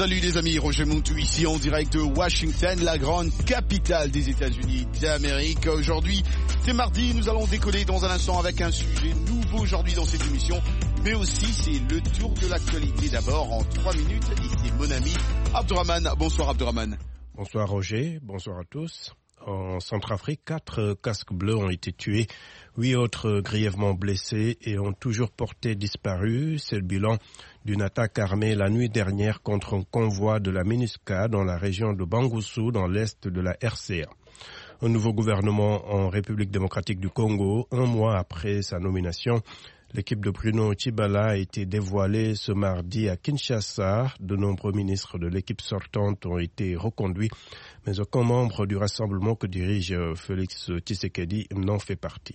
Salut les amis, Roger Montou ici en direct de Washington, la grande capitale des États-Unis d'Amérique. Aujourd'hui, c'est mardi, nous allons décoller dans un instant avec un sujet nouveau aujourd'hui dans cette émission, mais aussi c'est le tour de l'actualité. D'abord, en 3 minutes, ici mon ami Abdurrahman. Bonsoir Abdurrahman. Bonsoir Roger, bonsoir à tous. En Centrafrique, 4 casques bleus ont été tués, 8 autres grièvement blessés et ont toujours porté disparu. C'est le bilan d'une attaque armée la nuit dernière contre un convoi de la MINUSCA dans la région de Bangassou, dans l'est de la RCA. Un nouveau gouvernement en République démocratique du Congo, un mois après sa nomination. L'équipe de Bruno Tshibala a été dévoilée ce mardi à Kinshasa. De nombreux ministres de l'équipe sortante ont été reconduits, mais aucun membre du rassemblement que dirige Félix Tshisekedi n'en fait partie.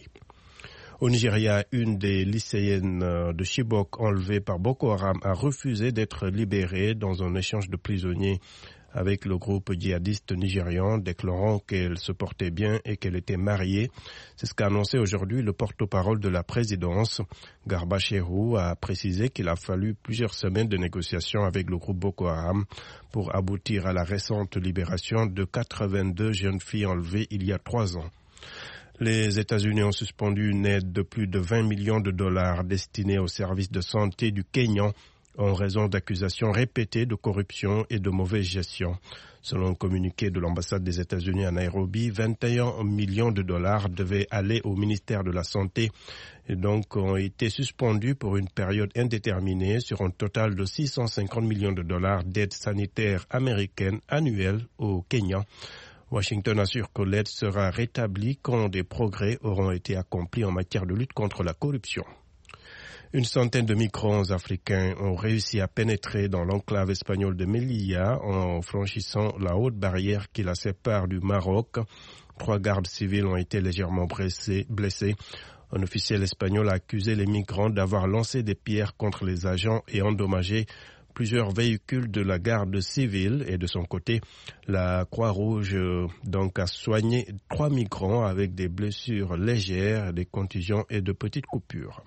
Au Nigeria, une des lycéennes de Chibok enlevée par Boko Haram a refusé d'être libérée dans un échange de prisonniers avec le groupe djihadiste nigérian, déclarant qu'elle se portait bien et qu'elle était mariée. C'est ce qu'a annoncé aujourd'hui le porte-parole de la présidence. Garba Shehu a précisé qu'il a fallu plusieurs semaines de négociations avec le groupe Boko Haram pour aboutir à la récente libération de 82 jeunes filles enlevées il y a 3 ans. Les États-Unis ont suspendu une aide de plus de 20 millions de dollars destinée au service de santé du Kenya en raison d'accusations répétées de corruption et de mauvaise gestion. Selon un communiqué de l'ambassade des États-Unis à Nairobi, 21 millions de dollars devaient aller au ministère de la Santé et donc ont été suspendus pour une période indéterminée sur un total de 650 millions de dollars d'aide sanitaire américaine annuelle au Kenya. Washington assure que l'aide sera rétablie quand des progrès auront été accomplis en matière de lutte contre la corruption. Une centaine de migrants africains ont réussi à pénétrer dans l'enclave espagnole de Melilla en franchissant la haute barrière qui la sépare du Maroc. 3 gardes civils ont été légèrement blessés. Un officiel espagnol a accusé les migrants d'avoir lancé des pierres contre les agents et endommagé plusieurs véhicules de la garde civile. Et de son côté, la Croix-Rouge a soigné 3 migrants avec des blessures légères, des contusions et de petites coupures.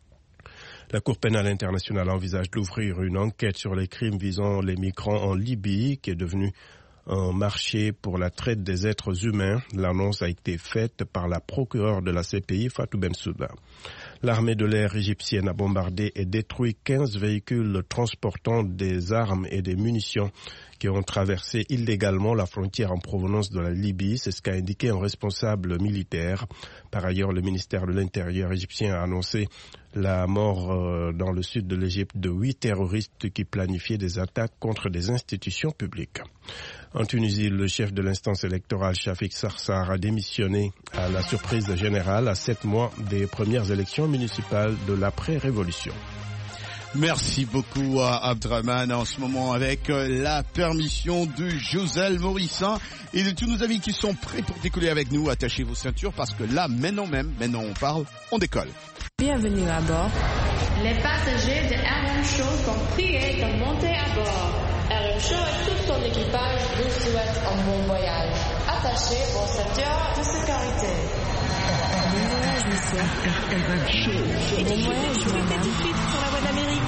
La Cour pénale internationale envisage d'ouvrir une enquête sur les crimes visant les migrants en Libye, qui est devenu un marché pour la traite des êtres humains. L'annonce a été faite par la procureure de la CPI, Fatou Bensouda. L'armée de l'air égyptienne a bombardé et détruit 15 véhicules transportant des armes et des munitions qui ont traversé illégalement la frontière en provenance de la Libye. C'est ce qu'a indiqué un responsable militaire. Par ailleurs, le ministère de l'Intérieur égyptien a annoncé la mort dans le sud de l'Égypte de 8 terroristes qui planifiaient des attaques contre des institutions publiques. En Tunisie, le chef de l'instance électorale, Chafik Sarsar, a démissionné à la surprise générale à 7 mois des premières élections municipales de l'après-révolution. Merci beaucoup à Abdurrahman. En ce moment, avec la permission de Joselle Morissin et de tous nos amis qui sont prêts pour décoller avec nous, attachez vos ceintures parce que là, maintenant on parle, on décolle. Bienvenue à bord. Les passagers de RM Show sont priés de monter à bord. RM Show et tout son équipage vous souhaitent un bon voyage. Attachez vos ceintures de sécurité. Bon voyage, monsieur. RM Show. Bon voyage, madame. Tout de suite sur la voie d'Amérique.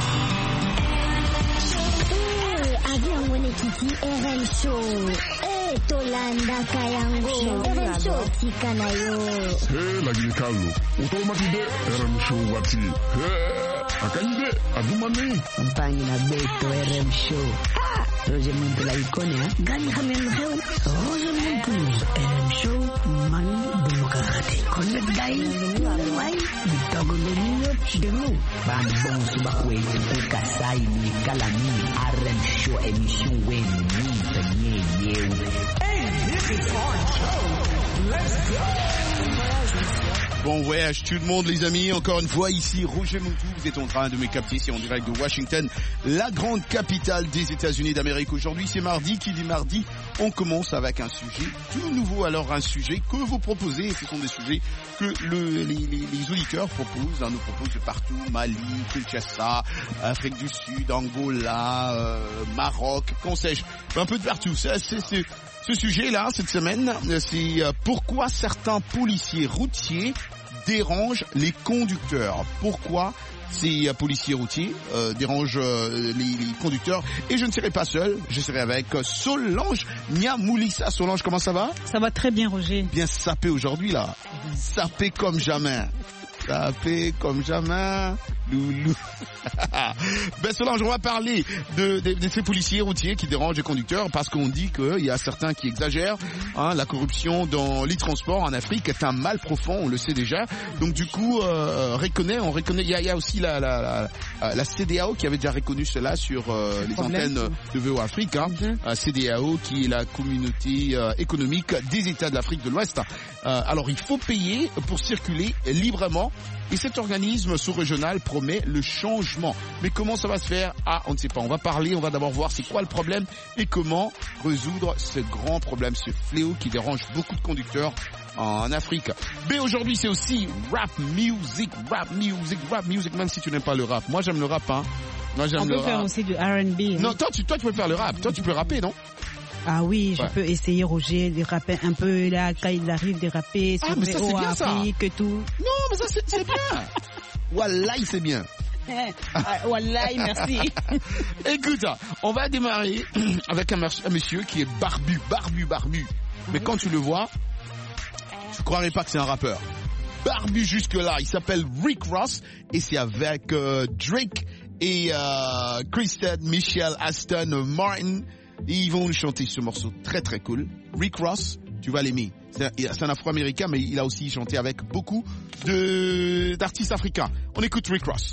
Avion mwenyekiti RM Show. Tolanda kayango RM Show tikanayo. Lagi kalu. Utomatide RM Show wati. Akanyide adumani. Kampanye na Beto RM Show. Roger Montou la icône, Gani hamemreo. Roger Montou RM Show mani demokrati. Connect guy. Why? Bitago domino demo. Bambon subakwe ukasai ni kalami RM Show émission wen ni tanye. Hey, this is our show. Let's go. Bon voyage tout le monde les amis, encore une fois ici Roger Montou, vous êtes en train de me capter ici en direct de Washington, la grande capitale des États-Unis d'Amérique. Aujourd'hui c'est mardi, qui dit mardi, on commence avec un sujet tout nouveau. Alors un sujet que vous proposez, et ce sont des sujets que les auditeurs proposent, nous proposent de partout, Mali, Kinshasa, Afrique du Sud, Angola, Maroc, qu'en sais-je, un peu de partout. Ce sujet-là, cette semaine, c'est pourquoi certains policiers routiers dérangent les conducteurs. Pourquoi ces policiers routiers dérangent les conducteurs? Et je ne serai pas seul, je serai avec Solange Niamoulissa. Solange, comment ça va? Ça va très bien, Roger. Bien sapé aujourd'hui, là. Sapé comme jamais. Sapé comme jamais. Loulou. Ben Solange, on va parler de ces policiers routiers qui dérangent les conducteurs parce qu'on dit qu'il y a certains qui exagèrent. La corruption dans les transports en Afrique est un mal profond, on le sait déjà. Donc du coup, on reconnaît. Il y a aussi la CEDEAO qui avait déjà reconnu cela sur les antennes de VO Afrique. CEDEAO qui est la communauté économique des États de l'Afrique de l'Ouest. Alors il faut payer pour circuler librement. Et cet organisme sous-régional promet le changement. Mais comment ça va se faire? On ne sait pas. On va d'abord voir c'est quoi le problème et comment résoudre ce grand problème, ce fléau qui dérange beaucoup de conducteurs en Afrique. Mais aujourd'hui, c'est aussi rap music, même si tu n'aimes pas le rap. Moi, j'aime le rap, hein. Moi, j'aime le rap. On peut faire aussi du R&B. Non, toi, tu peux faire le rap. Toi, tu peux rapper, non? Ah oui, je peux essayer, Roger, de rapper un peu là, quand il arrive de rapper sur mais ça, c'est bien, Afrique et tout. Non, mais ça, c'est bien. Wallahi, c'est bien. Wallahi, merci. Écoute, on va démarrer avec un monsieur qui est barbu. Mais quand tu le vois, tu croirais pas que c'est un rappeur. Barbu jusque-là, il s'appelle Rick Ross et c'est avec Drake et Kristen, Michelle, Aston Martin. Et ils vont chanter ce morceau très très cool. Rick Ross, tu vas l'aimer. C'est un Afro-Américain, mais il a aussi chanté avec beaucoup d'artistes africains. On écoute Rick Ross.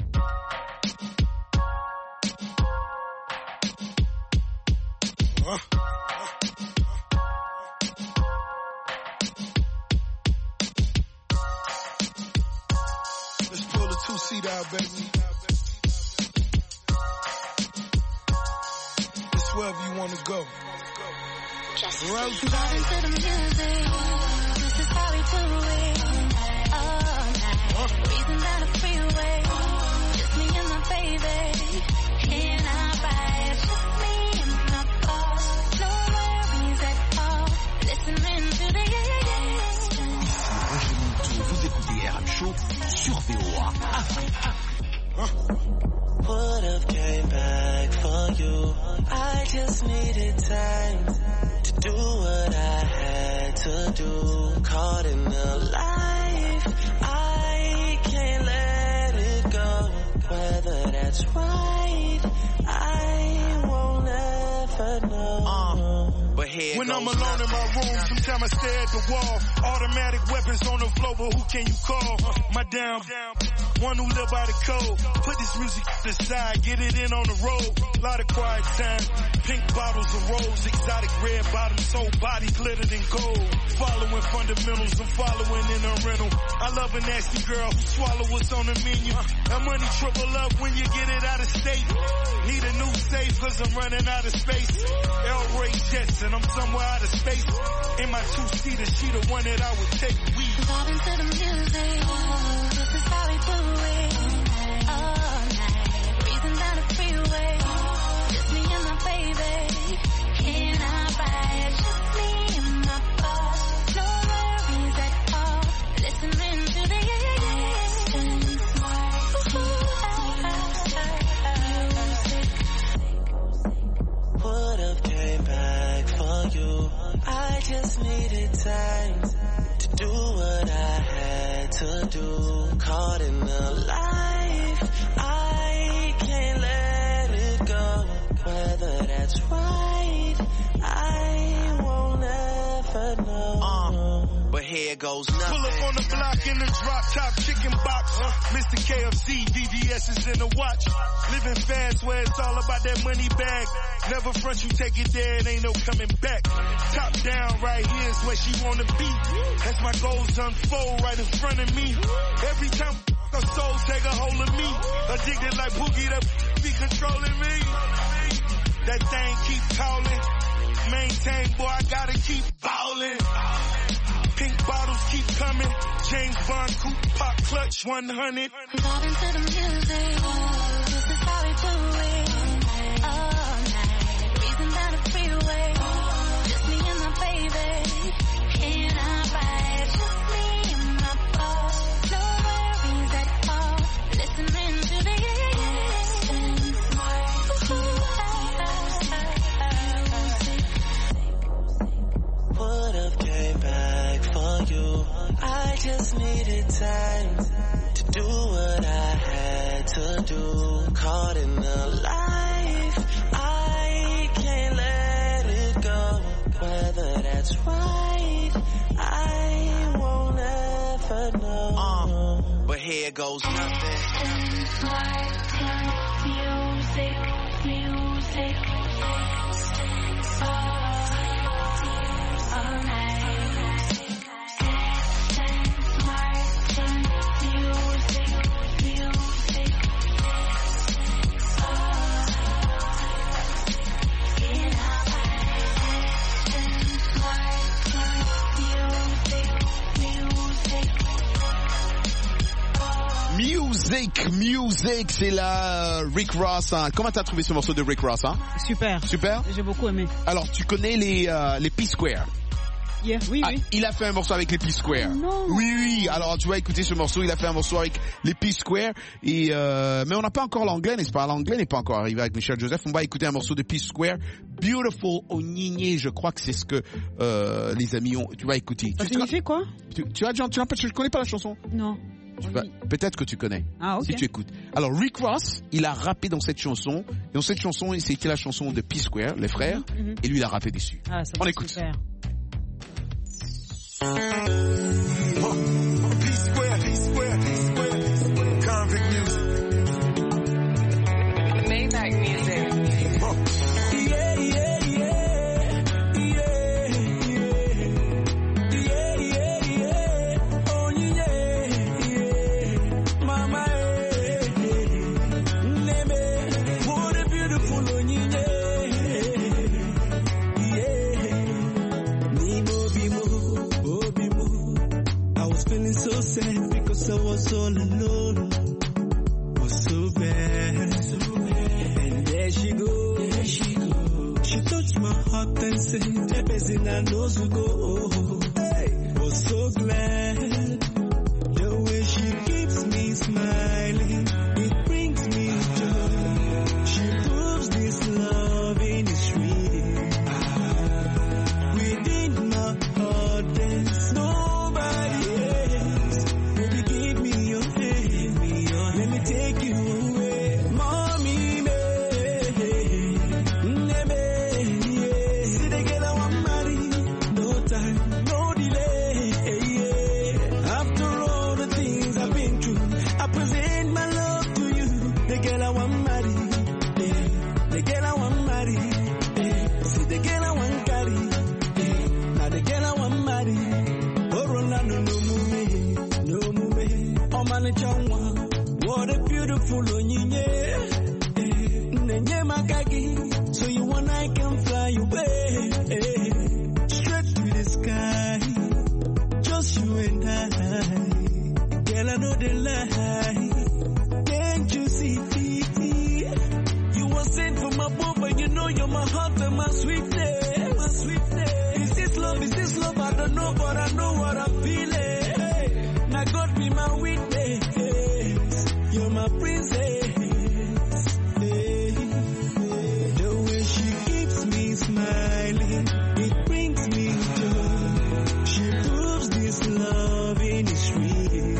Let's pull the two-seat out, baby. Wherever you want to go. Right. Driving to the music, this is how we do it. All night, breezing down the freeway, just me and my baby. Can I ride? Just me and my car, no worries at all. Listening to the Vous écoutez RM Show sur VOA Afrique. Would have came back for you. I just needed time to do what I had to do. Caught in the life, I can't let it go. Whether that's right, I won't ever know. But here when I'm alone in my room, sometimes I stare at the wall. Automatic weapons on the floor, but who can you call? My damn one who live by the code. Put this music to the side, get it in on the road. Lot of quiet time, pink bottles of rose, exotic red bottoms, whole body glittered in gold. Following fundamentals, I'm following in a rental. I love a nasty girl who swallow what's on the menu. That money triple up when you get it out of state. Need a new safe cause I'm running out of space. El Ray Jets and I'm somewhere out of space. In my two-seater, she the one that I would take. We vibing to the music, this is how we do it. All night, breezing down the freeway, just me and my baby. Can I ride? Just me and my car, no worries at all. Listening to the would have came back for you. I just needed time to do what I had to do. Caught in the life, I can't let it go. Whether that's right, I won't ever know. But here goes nothing. Pull up on the block in the drop top chicken box. Mr. KFC, VVS is in the watch. Living fast where it's all about that money bag. Never front, you take it there, it ain't no coming back. Top down right here is where she wanna be. As my goals unfold right in front of me. Every time her soul take a hold of me. Addicted like Boogie, that be controlling me. That thing keep calling. Maintain, boy, I gotta keep ballin'. Pink bottles keep coming. James Bond coupe pop clutch 100. vibing to the music, this is how we do it. All night, breezing down the freeway, just me and my baby. Can I ride? Just me and my car, just needed time to do what I had to do. Caught in a life, I can't let it go. Whether that's right, I won't ever know. But here goes nothing. Music. All night. Music, c'est la Rick Ross. Hein. Comment t'as trouvé ce morceau de Rick Ross, hein? Super. J'ai beaucoup aimé. Alors, tu connais les P-Square? Yeah, oui. Il a fait un morceau avec les P-Square. Non. Oui. Alors, tu vas écouter ce morceau. Il a fait un morceau avec les P-Square. Et mais on n'a pas encore l'anglais, n'est-ce pas? L'anglais n'est pas encore arrivé avec Michel Joseph. On va écouter un morceau de P-Square. Beautiful Onyinye. Je crois que c'est ce que les amis ont. Tu vas écouter. Ça signifie quoi? Je connais pas la chanson. Non. Peut-être que tu connais. Ah, ok. Si tu écoutes. Alors, Rick Ross, il a rappé dans cette chanson. Dans cette chanson, c'était la chanson de P-Square, les frères. Et lui, il a rappé dessus. Ah, ça on écoute. Super. P-Square. Convict music. Maybach music. So sad because I was all alone. Was so bad. And there she goes. She touched my heart and said, everything I know to go. Hey, was so glad. The way she keeps me smiling, it brings me joy. She proves this loving is real. Within my heart there's nobody else. Baby, give me your hand, let me take you away. Mommy, me, see the girl I want marry. No time, no delay. After all the things I've been through, I present my love to you. The girl I want marry, the girl I want marry. See the girl I want carry, now the girl I want marry. Oh, Rolando, no move, oh man, what a beautiful Onyinye. Nenye makagi, so you and I can fly away straight to the sky. Just you and I, girl, I know the lie. Can't you see? You were sent from above, and you know you're my heart and my sweetness. Is this love? I don't know, but I know what I'm feeling. Now God be my witness. You're my princess. The way she keeps me smiling, it brings me joy. She proves this loving is real.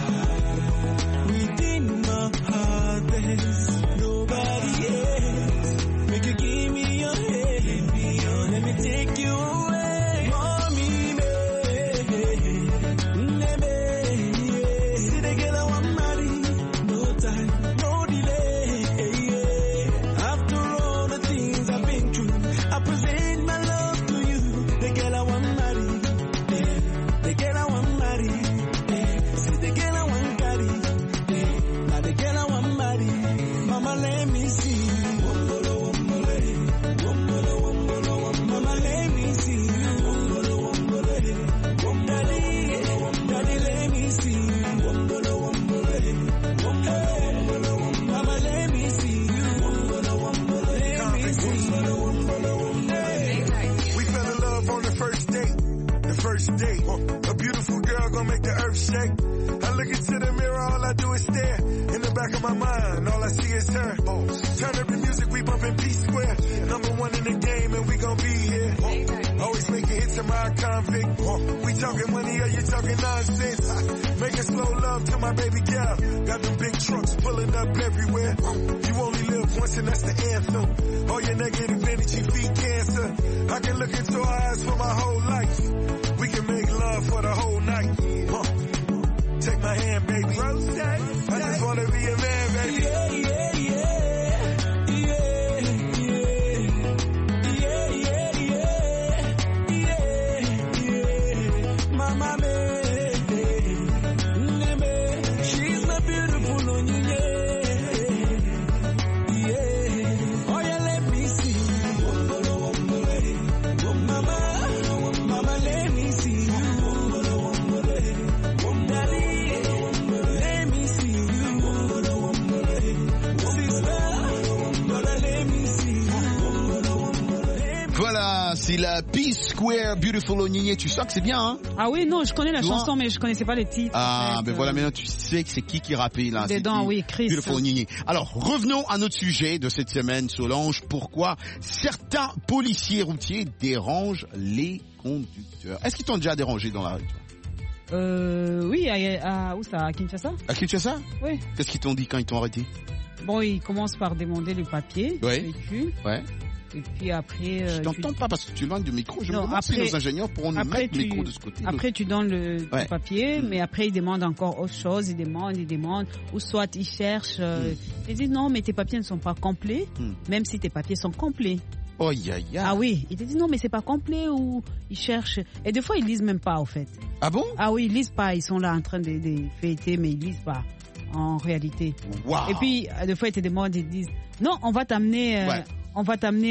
Within my heart there's nobody else. Make you give me your hand, let me take you away. Mommy, see the girl I want marry. No time, no delay. After all the things I've been through, I present my love to you. The girl I want marry, the girl I want marry. See the girl I want carry, now the girl I want marry. Mama, let me see. Mama, let me see. Daddy, let me see. Mama, let me see. We fell in love on the first date. A beautiful girl gonna make the earth shake. I look into the mirror, all I do is stare. In the back of my mind, all I see is her. Turn up the music, we bumpin' P-Square. Number one in the game, and we gon' be here. Always making hits in my convict. We talk talking money or you talking nonsense? Making slow love to my baby girl. Got them big trucks pulling up everywhere. You only live once and that's the anthem. All your negative energy feed cancer. I can look into her eyes for my whole life. We can make love for the whole night. Take my hand, baby. I just wanna be a man, baby. Yeah, yeah, yeah. Yeah, yeah. Yeah, yeah, yeah. Yeah, mama, baby. She's my beautiful onyinye. Yeah. Oh, yeah, let me see. Mama, let me see. Voilà, c'est la P-Square Beautiful Onyinye. Tu sens que c'est bien, hein? Ah oui, non, je connais la chanson, mais je connaissais pas les titres. Ah, ben voilà, maintenant tu sais que c'est qui rappait là. Dedans, oui, Chris. Beautiful Onyinye. Alors, revenons à notre sujet de cette semaine, Solange. Pourquoi certains policiers routiers dérangent les conducteurs? Est-ce qu'ils t'ont déjà dérangé dans la rue? Oui, où ça? À Kinshasa? À Kinshasa? Oui. Qu'est-ce qu'ils t'ont dit quand ils t'ont arrêté? Bon, ils commencent par demander le papier, ouais. Le véhicule. Ouais. Et puis après... je t'entends pas parce que tu es loin du micro. Je me demande si nos ingénieurs pourront nous mettre le micro de ce côté. Après, tu donnes le papier, mais après, ils demandent encore autre chose. Ils demandent. Ou soit, ils cherchent. Ils disent non, mais tes papiers ne sont pas complets, même si tes papiers sont complets. Oh, ya. Ah oui, ils te disent non, mais c'est pas complet, ou ils cherchent. Et des fois, ils lisent même pas, au fait. Ah bon? Ah oui, ils lisent pas. Ils sont là en train de fêter, mais ils lisent pas. En réalité. Wow. Et puis, des fois, ils te demandent, ils disent non, on va t'amener... On va t'amener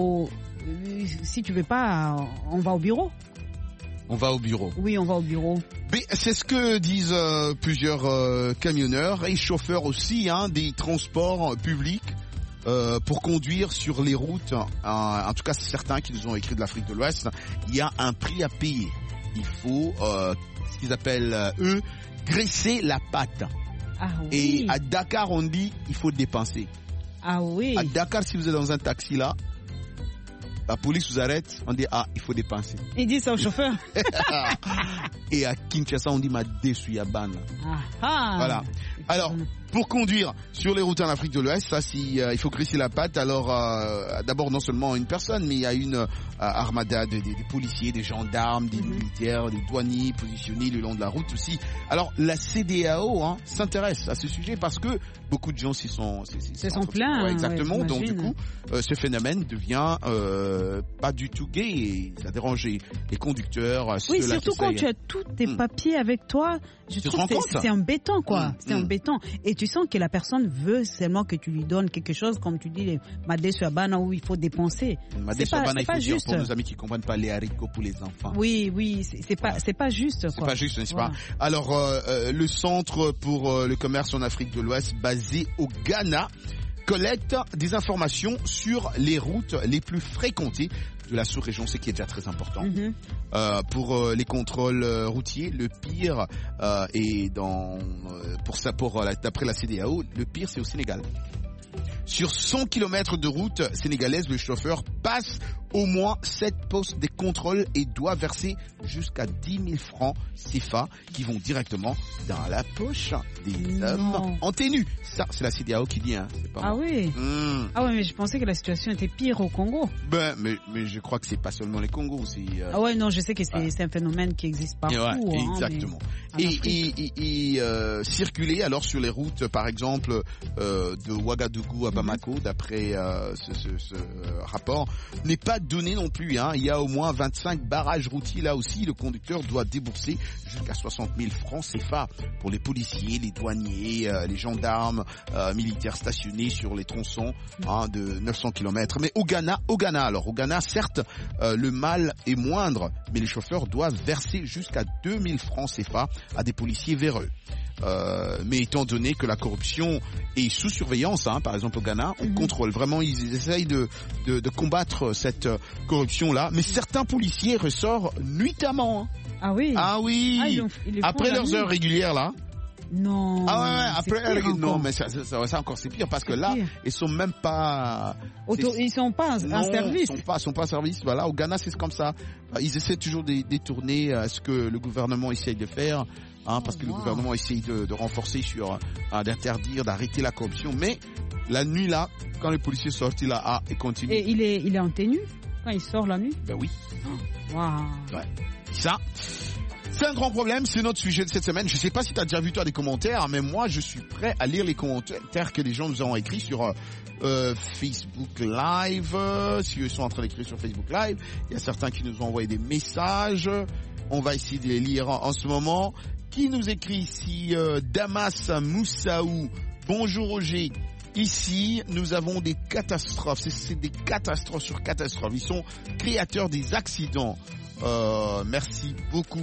si tu veux pas, on va au bureau. On va au bureau. Oui, on va au bureau. Mais c'est ce que disent plusieurs camionneurs et chauffeurs aussi, hein, des transports publics pour conduire sur les routes. En tout cas, certains qui nous ont écrit de l'Afrique de l'Ouest, il y a un prix à payer. Il faut ce qu'ils appellent eux graisser la patte. Ah, oui. Et à Dakar, on dit il faut dépenser. Ah oui. À Dakar, si vous êtes dans un taxi là, la police vous arrête, on dit il faut dépenser. Il dit ça au chauffeur. Et à Kinshasa, on dit ma déçu yaban. Voilà. Alors, pour conduire sur les routes en Afrique de l'Ouest, ça, il faut graisser la patte. Alors, d'abord, non seulement une personne, mais il y a une armada des policiers, des gendarmes, des militaires, des douaniers positionnés le long de la route aussi. Alors, la CEDEAO s'intéresse à ce sujet parce que beaucoup de gens s'y sont plaints. Ouais, exactement. Ouais, donc, du coup, ce phénomène devient pas du tout gay et ça dérange les conducteurs. Oui, surtout quand tu as tous tes papiers avec toi. Je trouve que c'est embêtant, quoi. C'est embêtant. Et tu sens que la personne veut seulement que tu lui donnes quelque chose, comme tu dis, les Madé Suabana, où il faut dépenser. Madé Suabana, il faut dire juste. pour nos amis qui ne comprennent pas les haricots pour les enfants. Oui, c'est pas juste, quoi. C'est pas juste, n'est-ce pas? Alors, le Centre pour le commerce en Afrique de l'Ouest, basé au Ghana, collecte des informations sur les routes les plus fréquentées de la sous-région, ce qui est déjà très important. Pour les contrôles routiers, le pire est d'après la CEDEAO, le pire c'est au Sénégal. Sur 100 km de route sénégalaise, le chauffeur passe au moins 7 postes de contrôle et doit verser jusqu'à 10 000 francs CFA qui vont directement dans la poche des hommes en tenue. Ça, c'est la CEDEAO qui dit, hein. C'est pas moi. Oui. Ah oui, mais je pensais que la situation était pire au Congo. Mais je crois que c'est pas seulement les Congos. Ah ouais, non, je sais que c'est un phénomène qui existe partout. Ouais, exactement. Et circuler alors sur les routes, par exemple, de Ouagadougou à Bamako, d'après ce rapport, n'est pas donné non plus. Hein. Il y a au moins 25 barrages routiers là aussi. Le conducteur doit débourser jusqu'à 60 000 francs CFA pour les policiers, les douaniers, les gendarmes, militaires stationnés sur les tronçons de 900 km. Mais au Ghana, certes, le mal est moindre, mais les chauffeurs doivent verser jusqu'à 2000 francs CFA à des policiers véreux. Mais étant donné que la corruption est sous surveillance, par exemple au Ghana, on contrôle vraiment, ils essayent de combattre cette corruption-là, mais certains policiers ressortent nuitamment. Ah oui. Ah oui. Après leurs heures régulières là, Non. Ah ouais, après, pire non, encore. mais ça encore c'est pire parce que C'est là, pire. ils sont même pas. Ils sont pas en service. Ils sont pas en service. Voilà, au Ghana, c'est comme ça. Ils essaient toujours de détourner ce que le gouvernement essaye de faire, parce que le gouvernement essaye de renforcer d'interdire, d'arrêter la corruption. Mais la nuit là, quand les policiers sortent, ils continuent. Et il est en tenue quand il sort la nuit. Ben oui. Waouh. Ouais. Ça. C'est un grand problème, c'est notre sujet de cette semaine. Je sais pas si tu as déjà vu toi des commentaires, mais moi je suis prêt à lire les commentaires que les gens nous ont écrits sur Facebook Live. Si eux sont en train d'écrire sur Facebook Live, il y a certains qui nous ont envoyé des messages. On va essayer de les lire en ce moment. Qui nous écrit ici Damas Moussaou. Bonjour Roger. Ici, nous avons des catastrophes. C'est des catastrophes sur catastrophes. Ils sont créateurs des accidents. Merci beaucoup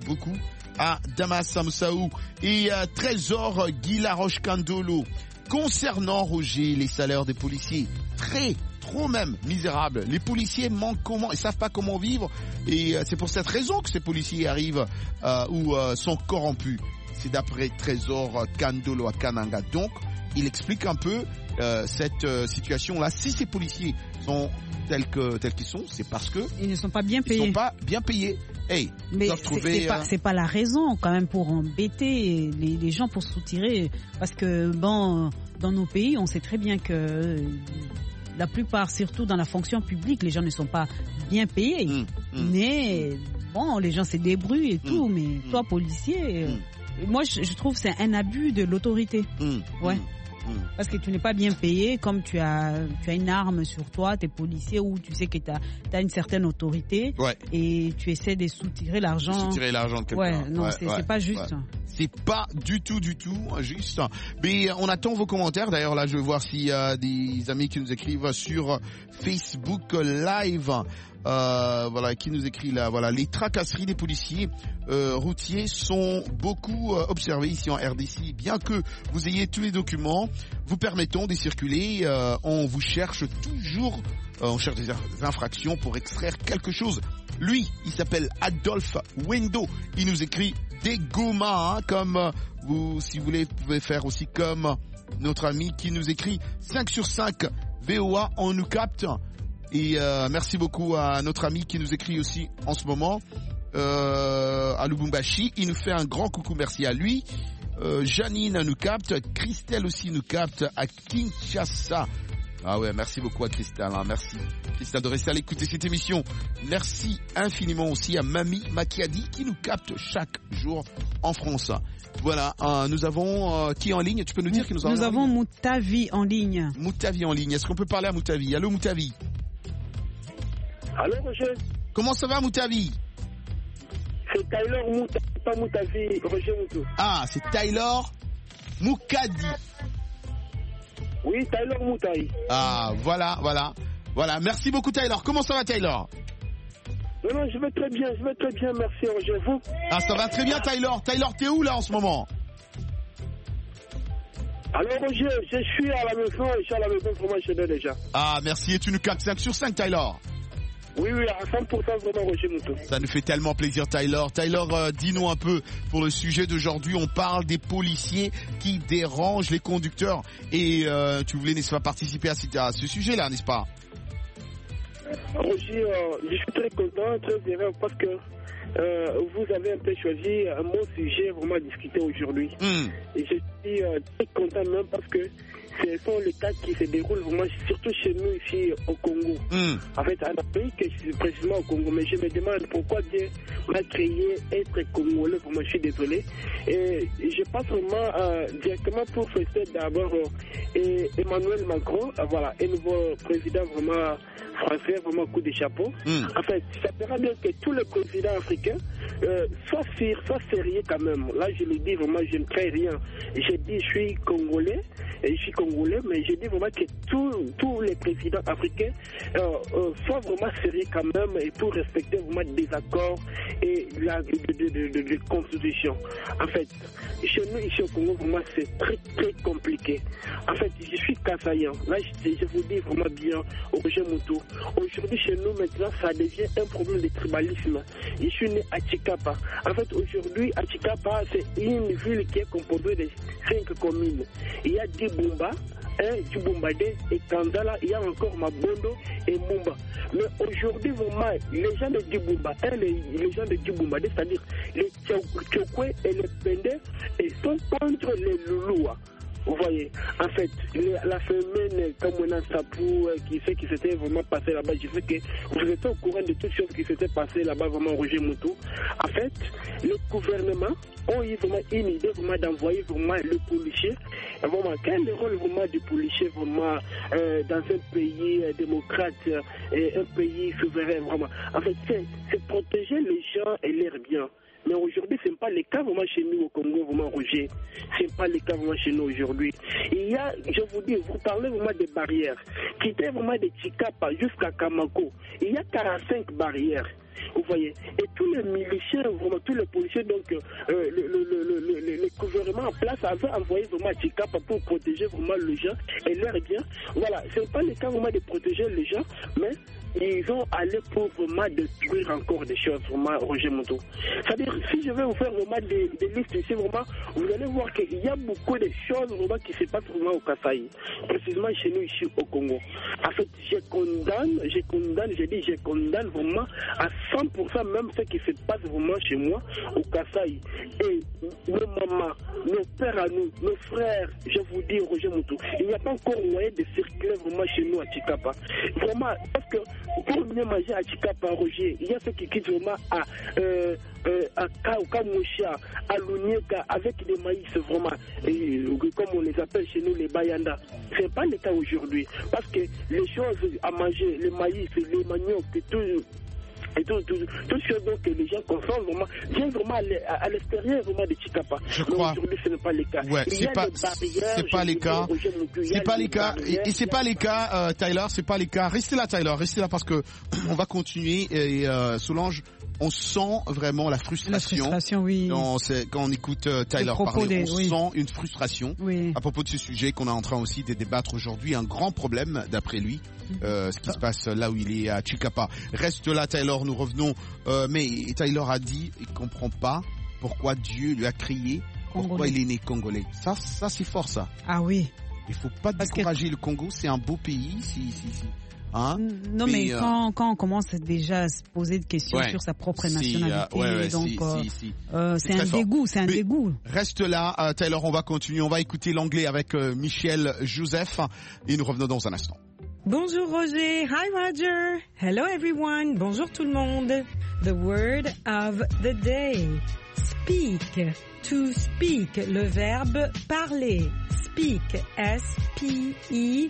à Damas Moussaou et à Trésor Guy Laroche Candolo. Concernant Roger, les salaires des policiers, trop même misérables. Les policiers manquent ils savent pas comment vivre et c'est pour cette raison que ces policiers arrivent ou sont corrompus. C'est d'après Trésor Candolo à Kananga. Donc, il explique un peu cette situation-là. Si ces policiers sont tels qu'ils sont, c'est parce que ils ne sont pas bien payés. Ils sont pas bien payés. Hey, mais c'est pas la raison quand même pour embêter les gens, pour soutirer, parce que bon, dans nos pays, on sait très bien que la plupart, surtout dans la fonction publique, les gens ne sont pas bien payés. Mais bon, les gens se débrouillent et tout. Mais toi, policier, moi je trouve que c'est un abus de l'autorité. Ouais. Parce que tu n'es pas bien payé, comme tu as une arme sur toi, tu es policier, ou tu sais que tu as une certaine autorité, et tu essaies de soutirer l'argent. De quelqu'un. Ouais, non, c'est pas juste. Ouais. C'est pas du tout juste. Mais on attend vos commentaires. D'ailleurs, là, je vais voir s'il y a des amis qui nous écrivent sur Facebook Live. Voilà, qui nous écrit là, voilà, les tracasseries des policiers routiers sont beaucoup observées ici en RDC. Bien que vous ayez tous les documents vous permettant de circuler, on vous cherche toujours, on cherche des infractions pour extraire quelque chose. Lui, il s'appelle Adolphe Wendo. Il nous écrit des gomas, comme vous, si vous voulez, vous pouvez faire aussi comme notre ami qui nous écrit 5 sur 5 VOA, on nous capte. Et merci beaucoup à notre ami qui nous écrit aussi en ce moment à Lubumbashi. Il nous fait un grand coucou, merci à lui. Janine nous capte, Christelle aussi nous capte à Kinshasa. Ah ouais, merci beaucoup à Christelle, hein, merci Christelle de rester à l'écouter cette émission. Merci infiniment aussi à Mami Makiadi qui nous capte chaque jour en France. Voilà, nous avons qui est en ligne? Tu peux nous dire que nous avons Moutavi en ligne. Moutavi en ligne. Est-ce qu'on peut parler à Moutavi? Allô Moutavi. Allô Roger. Comment ça va Moutavi? C'est Taylor Moutavi, pas Moutavi, Roger Moutou. Ah, c'est Taylor Moukadi. Oui, Taylor Moutavi. Ah, voilà. Merci beaucoup Taylor. Comment ça va Taylor? Non, je vais très bien, merci Roger. Vous? Ah, ça va très bien Taylor. Taylor, t'es où là en ce moment? Alors Roger, je suis à la maison, vraiment chez nous déjà. Ah, merci, et tu nous captes 5 sur 5 Taylor? Oui, à 100% vraiment Roger Moutou. Ça nous fait tellement plaisir Taylor. Taylor, dis-nous un peu pour le sujet d'aujourd'hui. On parle des policiers qui dérangent les conducteurs. Et tu voulais, n'est-ce pas, participer à ce sujet-là, n'est-ce pas? Roger, je suis très content, très heureux parce que vous avez un peu choisi un bon sujet vraiment à discuter aujourd'hui. Et je suis très content même parce que ce sont les cas qui se déroulent vraiment, surtout chez nous ici au Congo. En fait, en Afrique, précisément au Congo. Mais je me demande pourquoi Dieu m'a créé être congolais. Moi, je suis désolé. Et je passe vraiment directement pour féliciter d'abord Emmanuel Macron, voilà, un nouveau président vraiment français, vraiment coup de chapeau. En fait, ça fera bien que tous les présidents africains soient sérieux quand même. Là, je le dis vraiment, je ne crains rien. Je dis, je suis congolais, mais je dis vraiment que tous les présidents africains soient vraiment sérieux quand même et pour respecter vraiment des accords et de constitution. En fait, chez nous, ici au Congo, vraiment, c'est très, très compliqué. En fait, je suis Kassaïen. Là, je vous dis vraiment bien, Roger Moutou. Aujourd'hui, chez nous, maintenant, ça devient un problème de tribalisme. Je suis né à Chikapa. En fait, aujourd'hui, à Chikapa, c'est une ville qui est composée de 5 communes. Il y a Dibumba, Djubumbade et Kandala, il y a encore Mabondo et Mumba. Mais aujourd'hui, vraiment, les gens de Djibumba, les gens de Djubumbade, c'est-à-dire les Tchokwe et les Pende, ils sont contre les Louloua. Vous voyez, en fait, la semaine, comme on a Sapou, qui s'était vraiment passé là-bas, je sais que vous êtes au courant de toutes choses qui s'étaient passées là-bas, vraiment, Roger Moutou. En fait, le gouvernement ont eu vraiment une idée vraiment d'envoyer vraiment le policier. Vraiment, quel est le rôle vraiment du policier vraiment dans un pays démocrate et un pays souverain, vraiment. En fait, c'est protéger les gens et leurs biens. Mais aujourd'hui, ce n'est pas le cas vraiment chez nous au Congo, vraiment, Roger. Ce n'est pas le cas vraiment chez nous aujourd'hui. Il y a, je vous dis, vous parlez vraiment des barrières. Quittez vraiment de Chikapa jusqu'à Kamako. Il y a 45 barrières. Vous voyez, et tous les miliciens, vraiment, tous les policiers, donc le gouvernement en place avait envoyé vraiment à Chikapa pour protéger vraiment les gens et leurs biens. Voilà, ce n'est pas le cas vraiment de protéger les gens, mais ils ont allé pour vraiment détruire encore des choses, vraiment, Roger Moutou. C'est-à-dire, si je vais vous faire vraiment des listes ici, vraiment, vous allez voir qu'il y a beaucoup de choses vraiment qui se passent vraiment au Kasaï, précisément chez nous ici au Congo. En fait, je condamne vraiment à 100% même ce qui se passe vraiment chez moi au Kasaï. Et nos mamans, nos pères à nous, nos frères, je vous dis, Roger Moutou, il n'y a pas encore moyen de circuler vraiment chez nous à Chikapa. Vraiment, parce que pour bien manger à Chikapa, Roger, il y a ceux qui quittent vraiment à Kamoucha, à Lunieka, avec des maïs vraiment, comme on les appelle chez nous les Bayanda. Ce n'est pas le cas aujourd'hui. Parce que les choses à manger, les maïs, les maniocs, et tout ce donc que les gens consomment vraiment viennent vraiment à l'extérieur vraiment de Chikapa. Je crois. Aujourd'hui, ce n'est pas le cas. Ouais, c'est pas les cas. C'est pas les cas. Et c'est pas les cas, Tyler. C'est pas les cas. Restez là, Tyler. Restez là parce que on va continuer. Et Solange, on sent vraiment la frustration. La frustration, oui. Quand on écoute Tyler parler, on sent une frustration à propos de ce sujet qu'on est en train aussi de débattre aujourd'hui. Un grand problème, d'après lui. Ce qui se passe là où il est à Chikapa. Reste là, Tyler, nous revenons. Mais Tyler a dit, il comprend pas pourquoi Dieu lui a crié, pourquoi il est né congolais. Ça c'est fort, ça. Ah oui. Il faut pas décourager le Congo, c'est un beau pays. Hein? Non, mais quand on commence déjà à se poser des questions sur sa propre nationalité, c'est un dégoût, c'est un dégoût. Reste là, Tyler, on va continuer, on va écouter l'anglais avec Michel Joseph et nous revenons dans un instant. Bonjour Roger, hi Roger, hello everyone, bonjour tout le monde. The word of the day, speak. To speak, le verbe parler. Speak, S-P-E-A-K.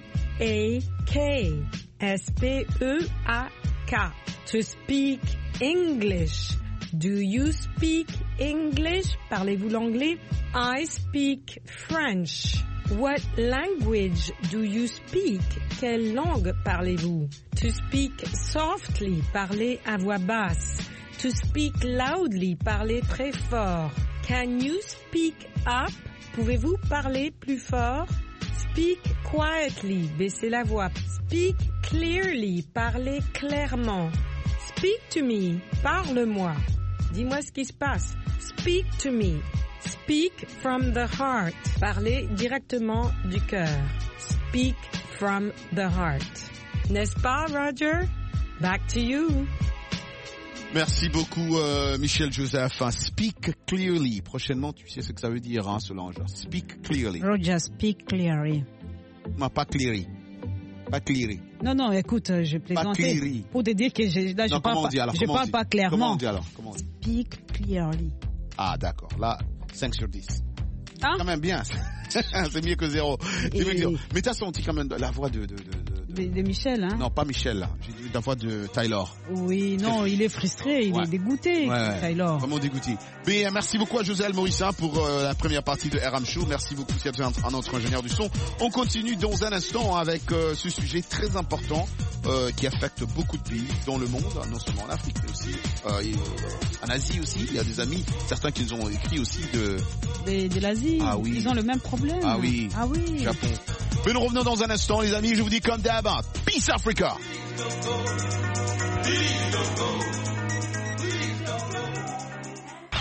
S-P-E-A-K. To speak English. Do you speak English? Parlez-vous l'anglais? I speak French. What language do you speak? Quelle langue parlez-vous? To speak softly, parler à voix basse. To speak loudly, parler très fort. Can you speak up? Pouvez-vous parler plus fort? Speak quietly, baissez la voix. Speak clearly, parler clairement. Speak to me, parle-moi. Dis-moi ce qui se passe. Speak to me. Speak from the heart. Parler directement du cœur. Speak from the heart. N'est-ce pas, Roger? Back to you. Merci beaucoup, Michel Joseph. Speak clearly. Prochainement, tu sais ce que ça veut dire, hein, Solange. Speak clearly. Roger, speak clearly. Non, pas clearly. Pas clearly. Non, écoute, je plaisantais. Pour te dire que je parle pas clairement. Comment on dit alors? Speak clearly. Ah, d'accord. Là, 5 sur 10. Hein? Quand même bien. C'est mieux que 0. Mais t'as senti quand même la voix de Michel, hein? Non, pas Michel, là. J'ai dit la voix de Tyler. Oui, non, il est frustré, il est dégoûté, Tyler. Vraiment dégoûté. Mais merci beaucoup à José Maurice pour la première partie de RM Show. Merci beaucoup, c'est un autre ingénieur du son. On continue dans un instant avec ce sujet très important qui affecte beaucoup de pays dans le monde, non seulement en Afrique, mais aussi en Asie aussi. Il y a des amis, certains qui nous ont écrit aussi de l'Asie. Ah oui. Ils ont le même problème. Ah oui. Japon. Mais nous revenons dans un instant, les amis. Je vous dis comme d'hab, Peace Africa.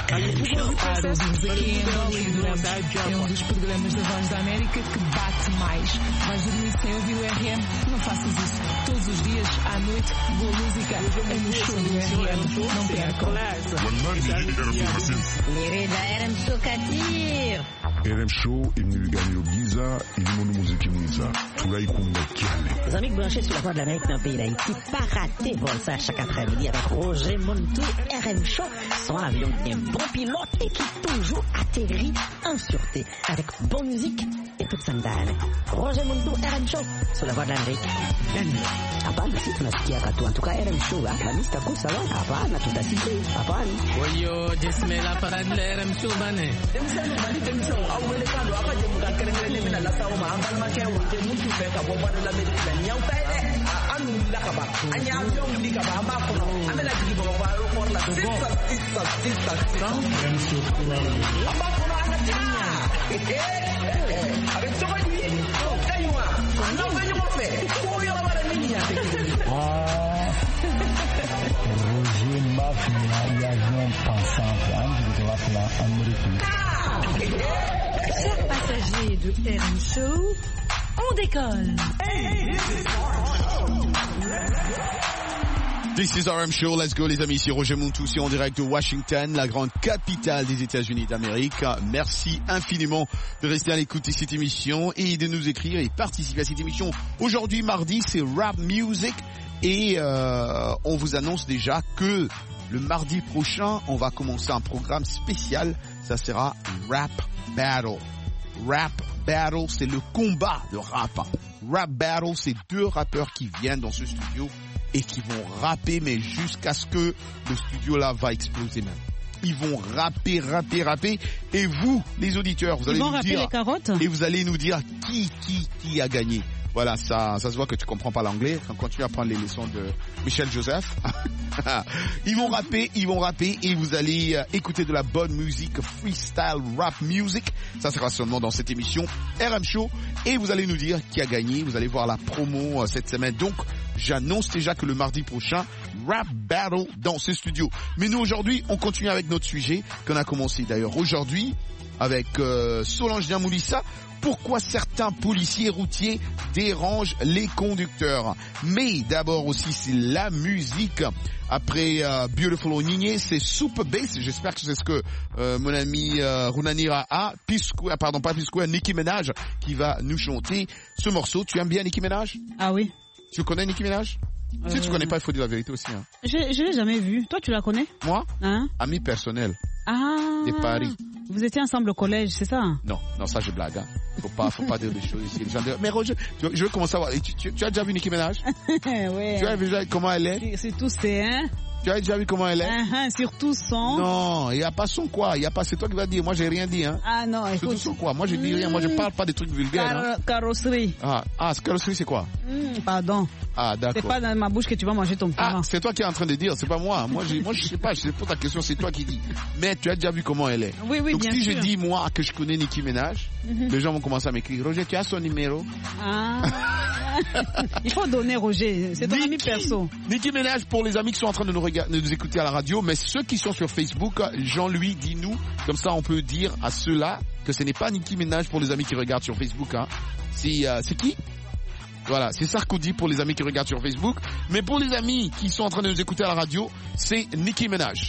Para ouvimos aqui em Angola e adoramos. É um dos programas da Voz da América que bate mais. Vais dormir sem ouvir o RM? Não faças isso. Todos os dias, à noite, boa música é no show do RM. Não percam. Querida RM Show Katir. RM Show imniliganyo giza ilimono muziki mwiza tulaikunda kyane. Les amis branchés sur la Voix de l'Amérique dans le pays d'Haïti, pas rater vol ça chaque après-midi avec Roger Montou. RM Show, son avion bien bon pilote et qui toujours atterrit en sûreté avec bonne musique et toute sa dame. Roger Montou, RM Show sur la Voix de l'Amérique. Hapana, si tunasikia katu. En tout cas, RM Show, la mista kusa lo. Hapana, tutasikia. Hapana. Oyo, jismela para RM Show bane. Roger Mafia e avião passante antes de lá pela Amérique. Chers passagers de RM Show, on décolle. This is RM Show, let's go les amis, ici Roger Montou, ici en direct de Washington, la grande capitale des États-Unis d'Amérique. Merci infiniment de rester à l'écoute de cette émission et de nous écrire et participer à cette émission. Aujourd'hui, mardi, c'est Rap Music et on vous annonce déjà que le mardi prochain, on va commencer un programme spécial, ça sera Rap Battle. Rap Battle, c'est le combat de rap. Rap Battle, c'est deux rappeurs qui viennent dans ce studio et qui vont rapper, mais jusqu'à ce que le studio là va exploser même. Ils vont rapper, et vous, les auditeurs, vous allez nous dire, les carottes. Et vous allez nous dire qui a gagné. Voilà, ça se voit que tu comprends pas l'anglais. On continue à prendre les leçons de Michel Joseph. Ils vont rapper et vous allez écouter de la bonne musique, freestyle rap music. Ça sera seulement dans cette émission RM Show et vous allez nous dire qui a gagné. Vous allez voir la promo cette semaine. Donc, j'annonce déjà que le mardi prochain, Rap Battle dans ce studio. Mais nous aujourd'hui, on continue avec notre sujet qu'on a commencé d'ailleurs aujourd'hui avec Solange Niamoulissa. Pourquoi certains policiers routiers dérangent les conducteurs. Mais d'abord aussi, c'est la musique. Après Beautiful Onyinye, c'est Super Bass. J'espère que c'est ce que mon ami Runanira a. Nicki Minaj qui va nous chanter ce morceau. Tu aimes bien Nicki Minaj? Ah oui. Tu connais Nicki Minaj? Si tu connais pas, il faut dire la vérité aussi. Hein. Je l'ai jamais vue. Toi, tu la connais? Moi? Hein? Ami personnel. Ah. De Paris. Vous étiez ensemble au collège, c'est ça? Non, ça je blague. Hein. Faut pas dire des choses ici. Mais Roger, je veux commencer à voir. Tu as déjà vu Nicki Minaj? Ouais. Tu as vu comment elle est? C'est tout, c'est hein? Tu as déjà vu comment elle est? Surtout son. Non, il n'y a pas son quoi. C'est toi qui vas dire. Moi, j'ai rien dit. Hein. Ah non, écoute. Surtout son quoi. Moi, je dis rien. Moi, je parle pas des trucs vulgaires. Carrosserie. Carrosserie, c'est quoi? Pardon. Ah, d'accord. C'est pas dans ma bouche que tu vas manger ton pain. C'est toi qui es en train de dire. C'est pas moi. Moi, je sais pas. Je pose ta question. C'est toi qui dis. Mais tu as déjà vu comment elle est. Oui, donc, bien sûr. Donc, si sûr. je dis, moi, que je connais Nicki Minaj, les gens vont commencer à m'écrire. Roger, tu as son numéro? Il faut donner Roger. C'est ton ami perso. Nicki Minaj pour les amis qui sont en train de nous écouter à la radio, mais ceux qui sont sur Facebook, Jean-Louis, dis-nous, comme ça on peut dire à ceux-là que ce n'est pas Nicki Minaj pour les amis qui regardent sur Facebook. Hein. C'est qui? Voilà, c'est Sarkozy pour les amis qui regardent sur Facebook, mais pour les amis qui sont en train de nous écouter à la radio, c'est Nicki Minaj.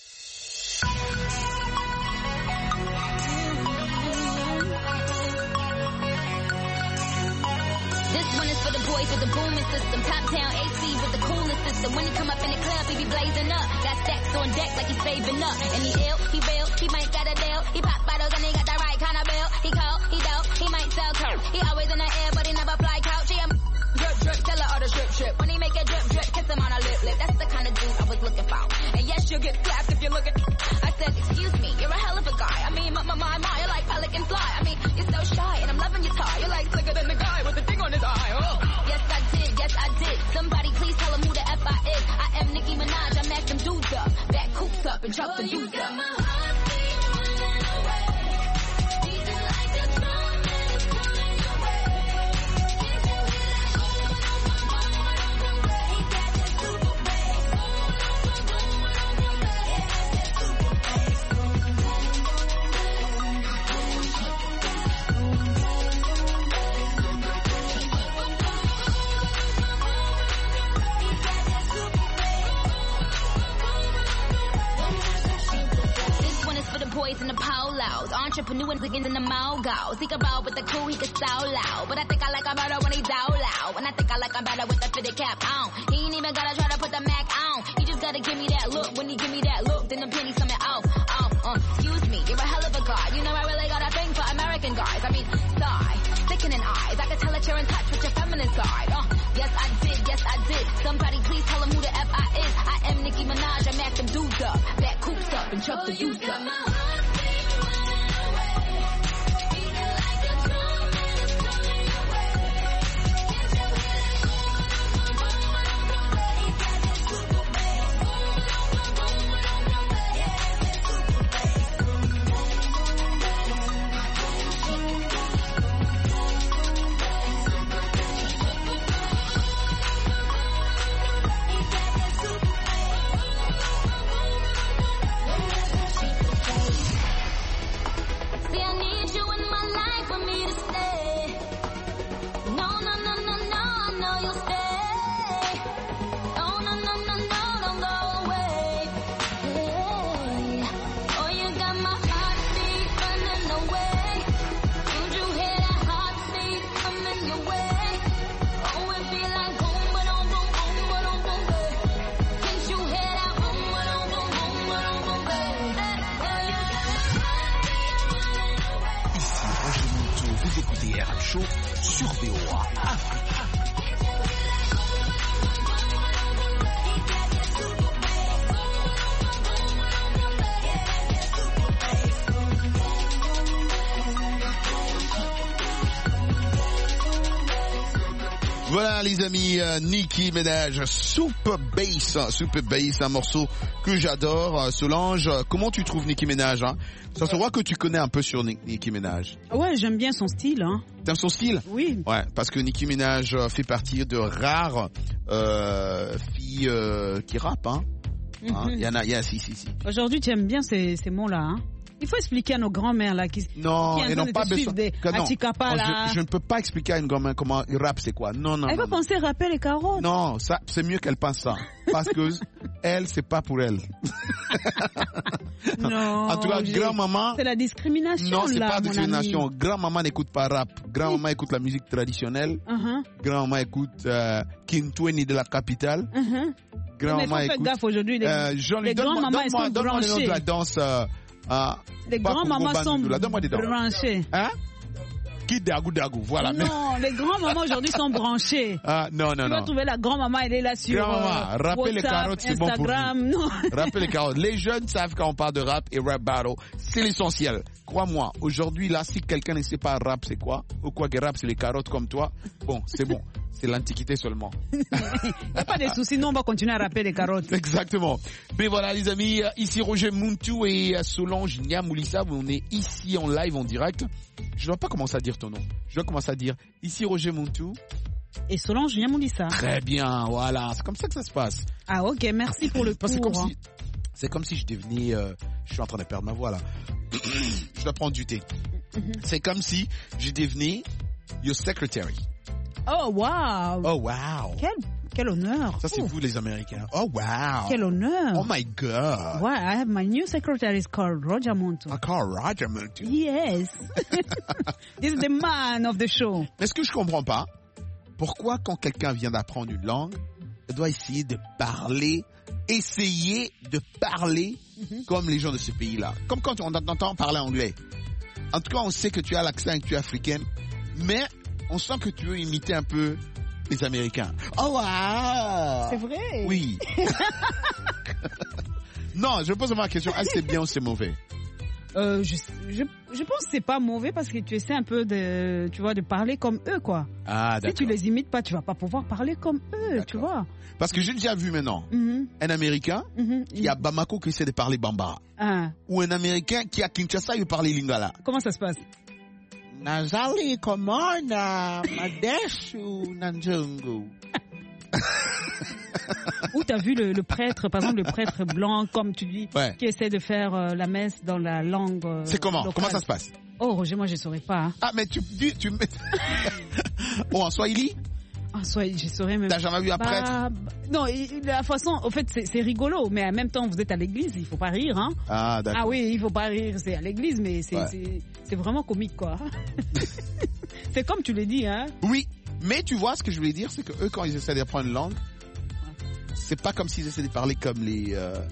Boys with the booming system, top down AC with the coolest system. When he come up in the club, he be blazing up. Got stacks on deck like he's saving up. And he ill, he real, he might got a deal. He pop bottles and he got the right kind of bill. He cold, he dope, he might sell coke. He always in the air, but he never fly couch. He a drip, drip, tell her all the drip, drip. When he make a drip, drip, kiss him on a lip, lip. That's the kind of dude I was looking for. And yes, you'll get slapped if you look at me. I said, excuse me, you're a hell of a guy. I mean, my, you're like pelican fly. I mean, you're so shy and I'm loving your tie. You're like slicker than the guy with the thing on his eye. Oh. Yes, I did. Somebody please tell him who the F I is. I am Nicki Minaj. I macked them dudes up. Back coops up and chop the dudes up. poison the polos. Entrepreneurs again in the mogos. Think about with the cool, he could so loud. But I think I like him better when he down loud. And I think I like him better with the fitted cap on. He ain't even gotta try to put the Mac on. He just gotta give me that look. When he give me that look, then the penny something off. Excuse me, you're a hell of a guy. You know I really got a thing for American guys. I mean, sigh, sickening eyes. I can tell that you're in touch with your feminine side. Yes I did. Somebody please tell him who the F I is. I am Nicki Minaj. I mack them dudes up, back coops up and chuck the youth up. Sur VOA Afrique. Voilà les amis, Nicki Minaj, Super Bass, un morceau que j'adore. Solange, comment tu trouves Nicki Minaj hein? Ça se voit que tu connais un peu sur Nicki Minaj. Ouais, j'aime bien son style. Hein. T'aimes son style? Oui. Ouais, parce que Nicki Minaj fait partie de rares filles qui rappent. Hein. Il y en a, si. Aujourd'hui, tu aimes bien ces mots-là. Hein. Il faut expliquer à nos grands-mères là qui n'ont pas besoin. Je ne peux pas expliquer à une grand-mère comment rap c'est quoi. Non. Elle va penser rapper les carottes. Non, ça c'est mieux qu'elle pense ça parce que elle c'est pas pour elle. Non. En tout cas, grand-maman. C'est la discrimination. Non, c'est pas discrimination. Grand-maman n'écoute pas rap. Grand-maman écoute la musique traditionnelle. Grand-maman écoute King Twenty de la capitale. Grand-maman écoute. Fais gaffe aujourd'hui. Les grands-mamans elles sont donne-moi le nom de la danse. Les grands-mamans sont branchées. Hein? Qui Dagu, voilà. Non, les grands-mamans aujourd'hui sont branchées. Non. Tu vas trouver la grand-maman, elle est là sur rappel les carottes, c'est bon pour vous. Rappel les carottes. Les jeunes savent quand on parle de rap et rap battle, c'est l'essentiel. Crois-moi, aujourd'hui, là, si quelqu'un ne sait pas rap, c'est quoi? Ou quoi que rap, c'est les carottes comme toi. Bon, c'est bon. C'est l'antiquité seulement. Il n'y a pas de soucis, nous on va continuer à rapper les carottes. Exactement. Mais voilà les amis, ici Roger Muntu et Solange Niamoulissa, on est ici en live, en direct. Je ne dois pas commencer à dire ton nom. Je dois commencer à dire ici Roger Muntu. Et Solange Niamoulissa. Très bien, voilà. C'est comme ça que ça se passe. Ah ok, merci pour le cours. C'est comme si je devenais... je suis en train de perdre ma voix là. Je dois prendre du thé. C'est comme si je devenais your secretary. Oh wow! Oh wow! Quel honneur! Ça c'est vous les Américains. Oh wow! Quel honneur! Oh my God! Wow, I have my new secretary is called Roger Muntu. I call Roger Muntu. Yes. This is the man of the show. Mais ce que je comprends pas, pourquoi quand quelqu'un vient d'apprendre une langue, il doit essayer de parler comme les gens de ce pays-là. Comme quand on t'entend parler anglais. En tout cas, on sait que tu as l'accent et que tu es africaine, mais on sent que tu veux imiter un peu les Américains. Oh wow! C'est vrai? Oui. Non, je pose ma question. Est-ce que c'est bien ou c'est mauvais? Je pense que c'est pas mauvais parce que tu essaies un peu de parler comme eux, quoi. Ah, d'accord. Si tu les imites pas, tu vas pas pouvoir parler comme eux, tu vois. Parce que j'ai déjà vu maintenant un Américain qui a Bamako qui essaie de parler Bambara. Ou un Américain qui a Kinshasa qui parle Lingala. Comment ça se passe? Nazali Komona Madeshu Nanjungu. Ou t'as vu le prêtre, par exemple le prêtre blanc, comme tu dis, qui essaie de faire la messe dans la langue c'est comment locale. Comment ça se passe? Oh Roger, moi je saurais pas. Hein. Ah mais tu mets... Oh, en Swahili? Ah, je saurais même. T'as jamais vu un prêtre? Non, la façon, en fait, c'est rigolo, mais en même temps, vous êtes à l'église, il faut pas rire, hein. Ah, d'accord. Ah oui, il faut pas rire, c'est à l'église, mais c'est vraiment comique, quoi. C'est comme tu l'as dit, hein. Oui, mais tu vois, ce que je voulais dire, c'est que eux, quand ils essaient d'apprendre une langue, c'est pas comme s'ils essaient de parler comme les...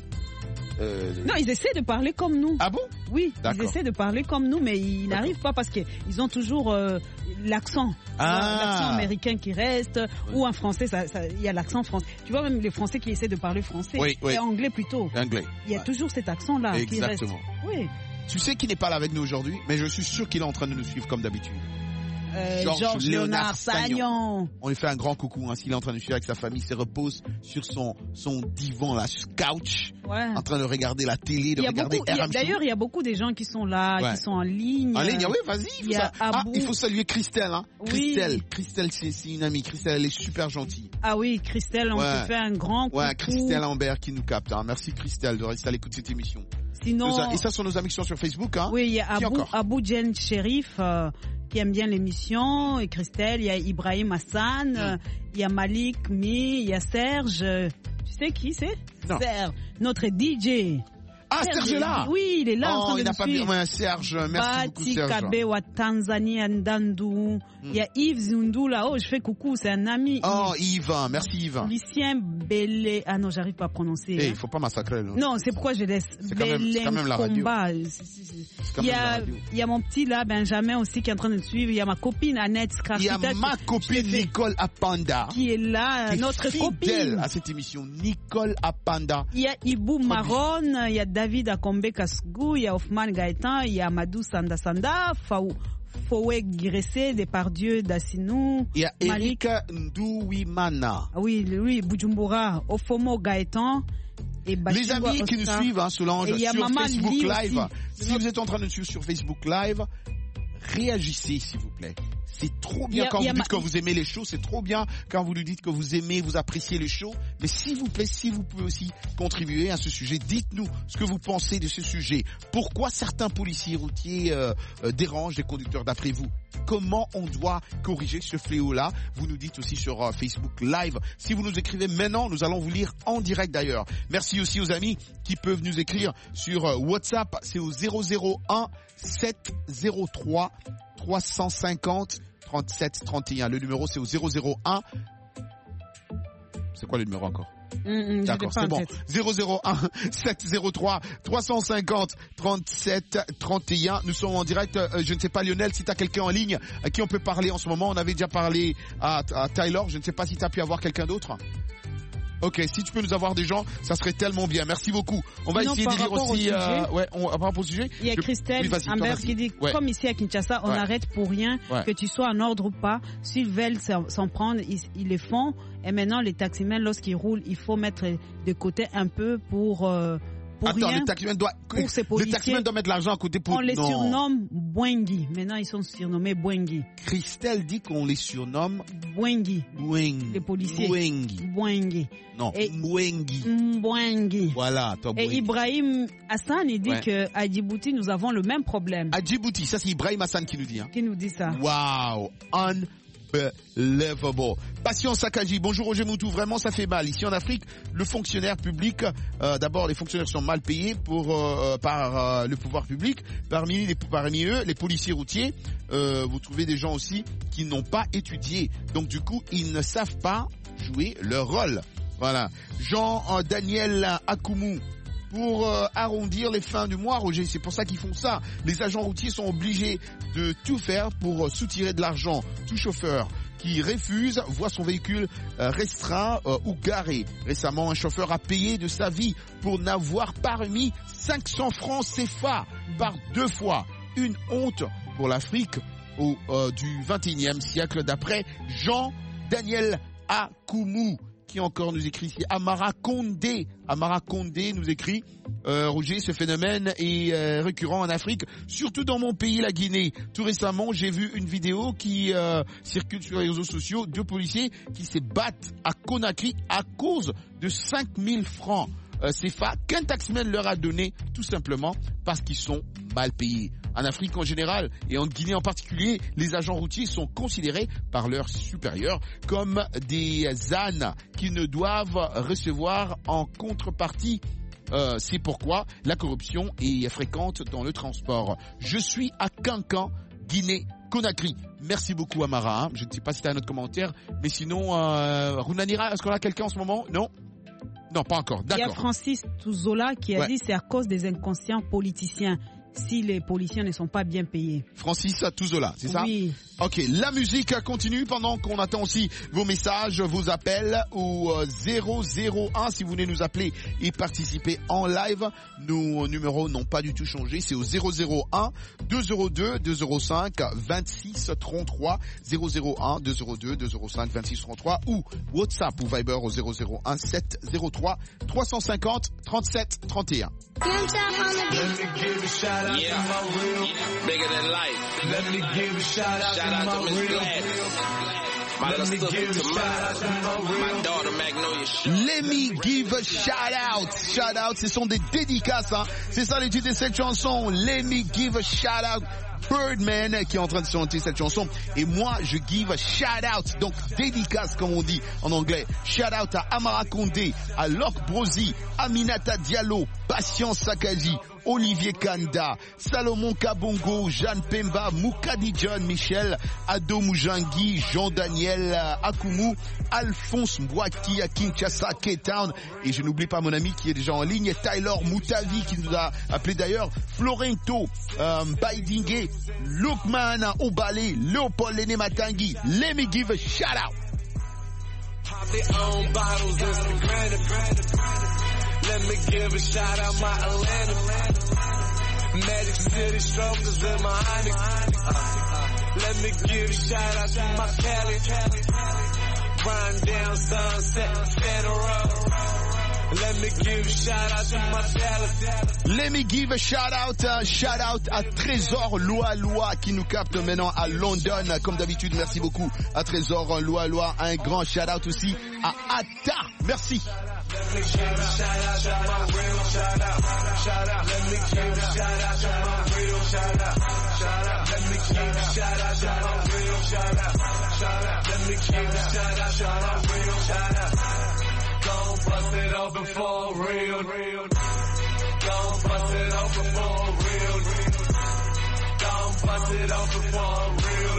Non, ils essaient de parler comme nous. Ah bon? Oui, ils essaient de parler comme nous, mais ils n'arrivent pas parce qu'ils ont toujours l'accent. L'accent américain qui reste, ou en français, il y a l'accent français. Tu vois, même les Français qui essaient de parler français, et anglais plutôt. Anglais. Il y a toujours cet accent-là qui reste. Exactement. Oui. Tu sais qu'il n'est pas là avec nous aujourd'hui, mais je suis sûr qu'il est en train de nous suivre comme d'habitude. Georges Léonard Sagnon. On lui fait un grand coucou, hein, s'il est en train de suivre avec sa famille, il se repose sur son divan là, sur couch, en train de regarder la télé, regarder RM. D'ailleurs, il y a beaucoup de gens qui sont là, qui sont en ligne. En ligne, oui, vas-y. Il faut saluer Christelle, hein. Oui. Christelle, c'est une amie. Christelle, elle est super gentille. Ah oui, Christelle, on te fait un grand coucou. Ouais, Christelle Lambert qui nous capte. Hein. Merci Christelle de rester à l'écoute de cette émission. Sinon, et ça sont nos amis qui sont sur Facebook, hein. Oui, il y a Abou Jen Sherif qui aime bien l'émission, et Christelle, il y a Ibrahim Hassan, il y a Malik Mi, il y a Serge. Tu sais qui c'est? Serge, notre DJ. Ah, Serge est là. Oui, il est là en train de il n'a pas vu Serge. Merci beaucoup, Serge. Kabe wa Tanzania Ndandu. Il y a Yves Zundu là. Oh, je fais coucou, c'est un ami. Oh, Yves, merci Yves. Lucien Bellé. Ah non, j'arrive pas à prononcer. Il faut pas massacrer. Non, c'est pourquoi je laisse. C'est quand même la radio. Il y a mon petit là, Benjamin aussi, qui est en train de suivre. Il y a ma copine Annette Scarfita. Il y a ma copine Nicole Apanda. Qui est là, notre copine. À cette émission, Nicole Apanda. Il y a Ibou Maron, il y a David Akombe Kasgou, il y a Hoffman Gaëtan, il y a Amadou Sanda Sanda, Foué Giressé, Depardieu Dassinou. Il y a Erika Ndouimana. Oui, Bujumbura, Ofomo Gaëtan. Et les amis qui nous suivent, hein, Solange, sur Facebook Live. Si vous êtes en train de nous suivre sur Facebook Live, réagissez s'il vous plaît. C'est trop bien quand vous dites que vous aimez les shows, c'est trop bien quand vous nous dites que vous aimez, vous appréciez les shows. Mais s'il vous plaît, si vous pouvez aussi contribuer à ce sujet, dites-nous ce que vous pensez de ce sujet. Pourquoi certains policiers routiers dérangent les conducteurs d'après vous? Comment on doit corriger ce fléau-là? Vous nous dites aussi sur Facebook Live. Si vous nous écrivez maintenant, nous allons vous lire en direct d'ailleurs. Merci aussi aux amis qui peuvent nous écrire sur WhatsApp. C'est au 001 703 350 37 31. Le numéro c'est au 001. C'est quoi le numéro encore? D'accord, c'est bon. 001 703 350 37 31. Nous sommes en direct. Je ne sais pas, Lionel, si tu as quelqu'un en ligne à qui on peut parler en ce moment. On avait déjà parlé à Tyler. Je ne sais pas si tu as pu avoir quelqu'un d'autre. Ok, si tu peux nous avoir des gens, ça serait tellement bien. Merci beaucoup. On va essayer de lire aussi. Par rapport au sujet. Il y a Christelle Ambert qui dit, comme ici à Kinshasa, on n'arrête pour rien, que tu sois en ordre ou pas. S'ils veulent s'en prendre, ils le font. Et maintenant, les taximens, lorsqu'ils roulent, il faut mettre de côté un peu pour rien. Le taximan doit mettre l'argent à côté pour... On les surnomme Bwengi. Maintenant, ils sont surnommés Bwengi. Christelle dit qu'on les surnomme Bwengi. Les policiers. Bwengi. Non, Bwengi. Bwengi. Voilà, toi, Bwengi. Et Ibrahim Hassan, il dit qu'à Djibouti, nous avons le même problème. À Djibouti, ça c'est Ibrahim Hassan qui nous dit. Hein. Qui nous dit ça. Wow, unbelievable. Patience Sakaji, bonjour Roger Moutou, vraiment ça fait mal. Ici en Afrique, le fonctionnaire public, d'abord les fonctionnaires sont mal payés par le pouvoir public. Parmi eux, les policiers routiers, vous trouvez des gens aussi qui n'ont pas étudié. Donc du coup, ils ne savent pas jouer leur rôle. Voilà. Jean-Daniel Akoumou. Pour arrondir les fins du mois, Roger, c'est pour ça qu'ils font ça. Les agents routiers sont obligés de tout faire pour soutirer de l'argent. Tout chauffeur qui refuse voit son véhicule restreint ou garé. Récemment, un chauffeur a payé de sa vie pour n'avoir pas remis 500 francs CFA par 2 fois. Une honte pour l'Afrique du 21e siècle, d'après Jean-Daniel Akoumou. Qui encore nous écrit ici? Amara Condé nous écrit Roger, ce phénomène est récurrent en Afrique, surtout dans mon pays, la Guinée. Tout récemment, j'ai vu une vidéo qui circule sur les réseaux sociaux, 2 policiers qui se battent à Conakry à cause de 5000 francs CFA qu'un taximan leur a donné, tout simplement parce qu'ils sont mal payés. En Afrique en général et en Guinée en particulier, les agents routiers sont considérés par leurs supérieurs comme des ânes qu'ils ne doivent recevoir en contrepartie. C'est pourquoi la corruption est fréquente dans le transport. Je suis à Kankan, Guinée-Conakry. Merci beaucoup Amara. Je ne sais pas si tu as un autre commentaire, mais sinon, Runanira, est-ce qu'on a quelqu'un en ce moment? Non, pas encore. D'accord. Il y a Francis Touzola qui a dit c'est à cause des inconscients politiciens. Si les policiers ne sont pas bien payés. Francis Touzola, c'est ça? Oui. Ok, la musique continue pendant qu'on attend aussi vos messages, vos appels au 001 si vous voulez nous appeler et participer en live. Nos numéros n'ont pas du tout changé, c'est au 001 202 205 26 33 001 202 205 26 33 ou WhatsApp ou Viber au 001 703 350 37 31. Yeah, bigger than life. Let me give a shout out to Miss Gladys. My little sister Tamara, my daughter Magnolia. Let me give a shout out. Shout out, ce sont des dédicaces, hein. C'est ça l'étude de cette chanson. Let me give a shout out. Birdman qui est en train de chanter cette chanson et moi je give a shout out, donc dédicace comme on dit en anglais. Shout out à Amara Condé, à Locke Brosi, Aminata Diallo, Patience Sakaji, Olivier Kanda, Salomon Kabongo, Jeanne Pemba, Moukadi John Michel, Ado Moujangi, Jean-Daniel Akumu, Alphonse Mbouaki à Kinshasa, K-Town, et je n'oublie pas mon ami qui est déjà en ligne, Tyler Moutavi qui nous a appelé d'ailleurs, Florento, Baidingue, Lukman Obale, Léopold Lene Matangi. Let me give a shout out. Let me give a shout out my Atlanta. Magic City strokers in my Onyx. Let me give a shout out to my Cali. Run down Sunset, Santa Rosa. Let me give a shout out to my Dallas. Let me give a shout out à Trésor Loa qui nous capte maintenant à London. Comme d'habitude, merci beaucoup à Trésor Loa. Un grand shout out aussi à Atta. Merci. Let me give a shout out to my real shout out. Let me give a shout out to my real shout out. Let me give a shout out to my real shout out. Let me give a shout out to my real shout out. Gon' bust it open for real. Gon' bust it open for real. Gon' bust it open for real.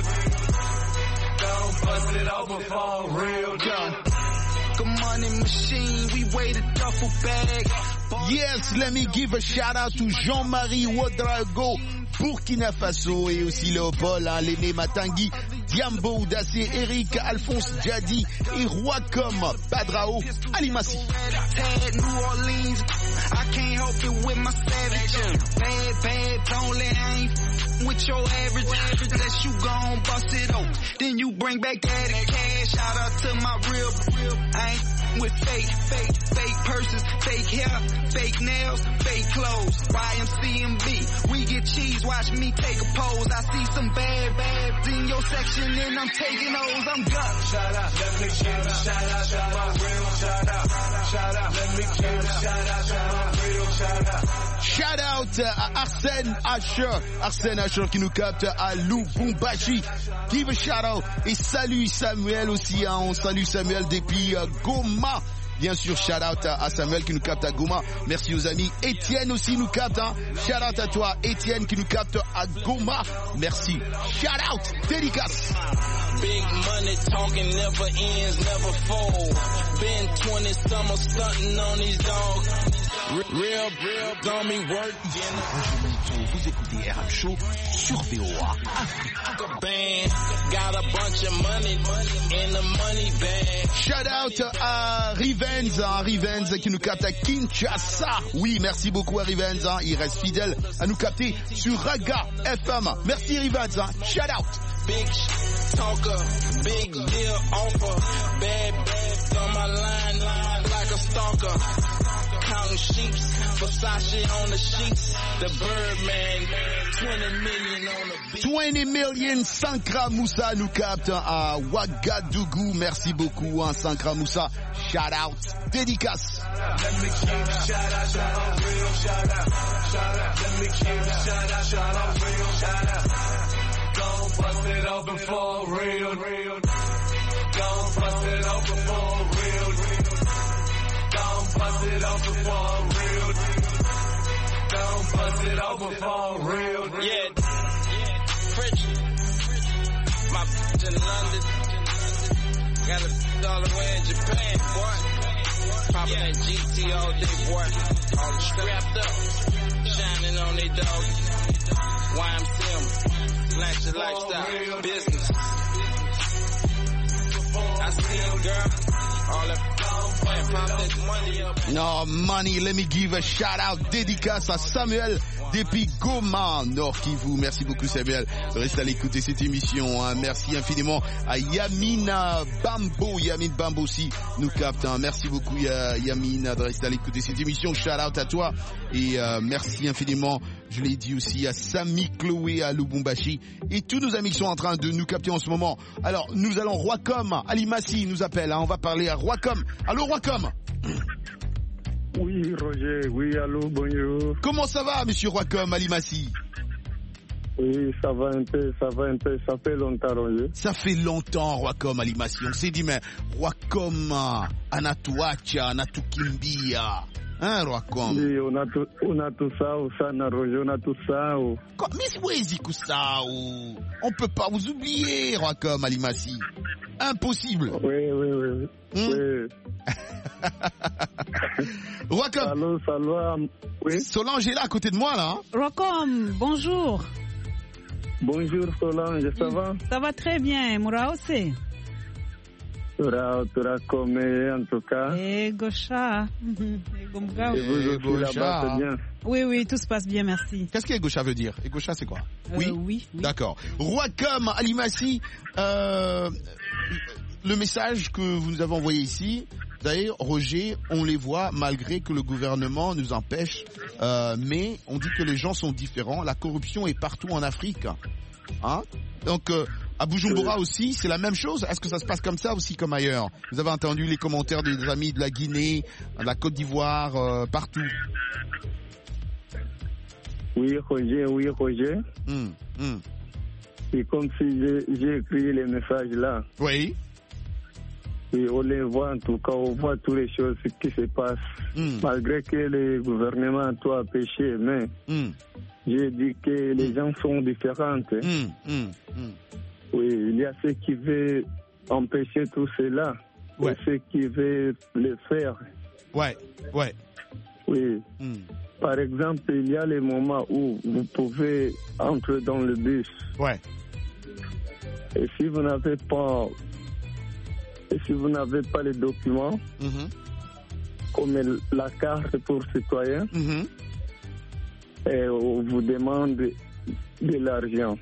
Gon' bust it open for real. Good money machine, we weigh the duffel bag. Yes, let me give a shout out to Jean-Marie Ouedraogo, Burkina Faso, et aussi Léopold, Lene Matangi, Diambo Oudassé, Eric, Alphonse Djadi et Roi comme Padrao Alimasi. New Orleans, I can't help it with my savage. Bad, only I ain't with your average. Unless you gon' bust it open, then you bring back that cash. Shout out to my real, I ain't with fake purses, fake hair, fake nails, fake clothes. YMCMB, we get cheese, watch me take a pose. I see some bad in your section and I'm taking those, I'm gone. Shout out, let me give a shout out to my real shout out. Shout out, let me give a shout out to my real shout out. Shout out à Arsène Asher qui nous capte à Lubumbashi. Give a shout out et salut Samuel aussi, hein. On salue Samuel depuis Goma. Bien sûr, shout out à Samuel qui nous capte à Goma. Merci aux amis. Étienne aussi nous capte, hein. Shout out à toi, Étienne, qui nous capte à Goma. Merci. Shout out. Dédicace. Big money talking never ends, never fold. Been 20 summers stunting on these dogs. Real dummy work. Vous écoutez RM Show sur VOA Africa. Got a bunch of money in the money bag. Shout out à Rivens qui nous capte à Kinshasa. Oui, merci beaucoup à Rivens, hein. Il reste fidèle à nous capter sur Raga FM. Merci Rivens, hein. Shout out. Big talker, big deal offer. Bad on my line like a stalker. Counting sheeps, Versace on the sheets. The Birdman, 20 million on the beat. 20 million, Sankra Moussa nous capte à Ouagadougou. Merci beaucoup, hein, Sankra Moussa. Shout out, dédicace. Let me give a shout out to my real shout out. Let me give a shout out to my real shout out. Gon' bust it open for real. Gon' bust it open for real. Gon' bust it open for real. Gon' bust it open for real. Yeah, French. My bitch in London. Got $1 way in Japan, boy. Poppin' that GT all day, boy. All strapped up. Shining on they dogs. YMCM. Lanchy lifestyle. Business. I see you, girl. All that No money, let me give a shout out dédicace à Samuel depuis Goma, Nord Kivu. Merci beaucoup Samuel. Reste à l'écouter cette émission. Hein. Merci infiniment à Yamina Bambo. Yamin Bambo aussi nous capte. Hein. Merci beaucoup Yamina de rester à l'écouter cette émission. Shout out à toi. Et merci infiniment, je l'ai dit aussi, à Samy Chloé, à Lubumbashi. Et tous nos amis qui sont en train de nous capter en ce moment. Alors nous allons, Roicom, Ali Massi nous appelle. Hein. On va parler à Roicom. Allô Roicom. Oui, Roger. Oui, allô, bonjour. Comment ça va, monsieur Roicom, Ali Massi? Oui, ça va un peu. Ça fait longtemps, Roger. Ça fait longtemps, Roicom, Ali Massi. On s'est dit, mais Roicom, Anatuacha, Anatukimbia. Hein, Roicom? Oui, on a tout ça, Roger, on a tout ça. Mais c'est quoi ça? On peut pas vous oublier, Roicom, Ali Massi. Impossible. Oui. Oui. Roicom. Salut. Oui. Solange est là à côté de moi, là. Hein? Roicom, bonjour. Bonjour, Solange, ça va? Ça va très bien, Mouraose. Tura comme en tout cas. Et Gaucha. Et vous aussi là-bas, c'est bien. Oui, tout se passe bien, merci. Qu'est-ce que Gaucha veut dire? Et Gaucha, c'est quoi? Oui. D'accord. Roicom, Ali Massi, le message que vous nous avez envoyé ici, d'ailleurs, Roger, on les voit malgré que le gouvernement nous empêche, mais on dit que les gens sont différents. La corruption est partout en Afrique. Hein? Donc, à Bujumbura aussi, c'est la même chose. Est-ce que ça se passe comme ça aussi comme ailleurs? Vous avez entendu les commentaires des amis de la Guinée, de la Côte d'Ivoire, partout. Oui, Roger. C'est comme si j'ai écrit les messages là. Oui. Et on les voit en tout cas, on voit toutes les choses qui se passent. Malgré que le gouvernement a tout empêché, mais j'ai dit que les gens sont différents. Oui, il y a ceux qui veulent empêcher tout cela, et ceux qui veulent le faire. Ouais. Oui. Par exemple, il y a les moments où vous pouvez entrer dans le bus. Ouais. Et si vous n'avez pas les documents, comme la carte pour citoyen, et on vous demande de l'argent.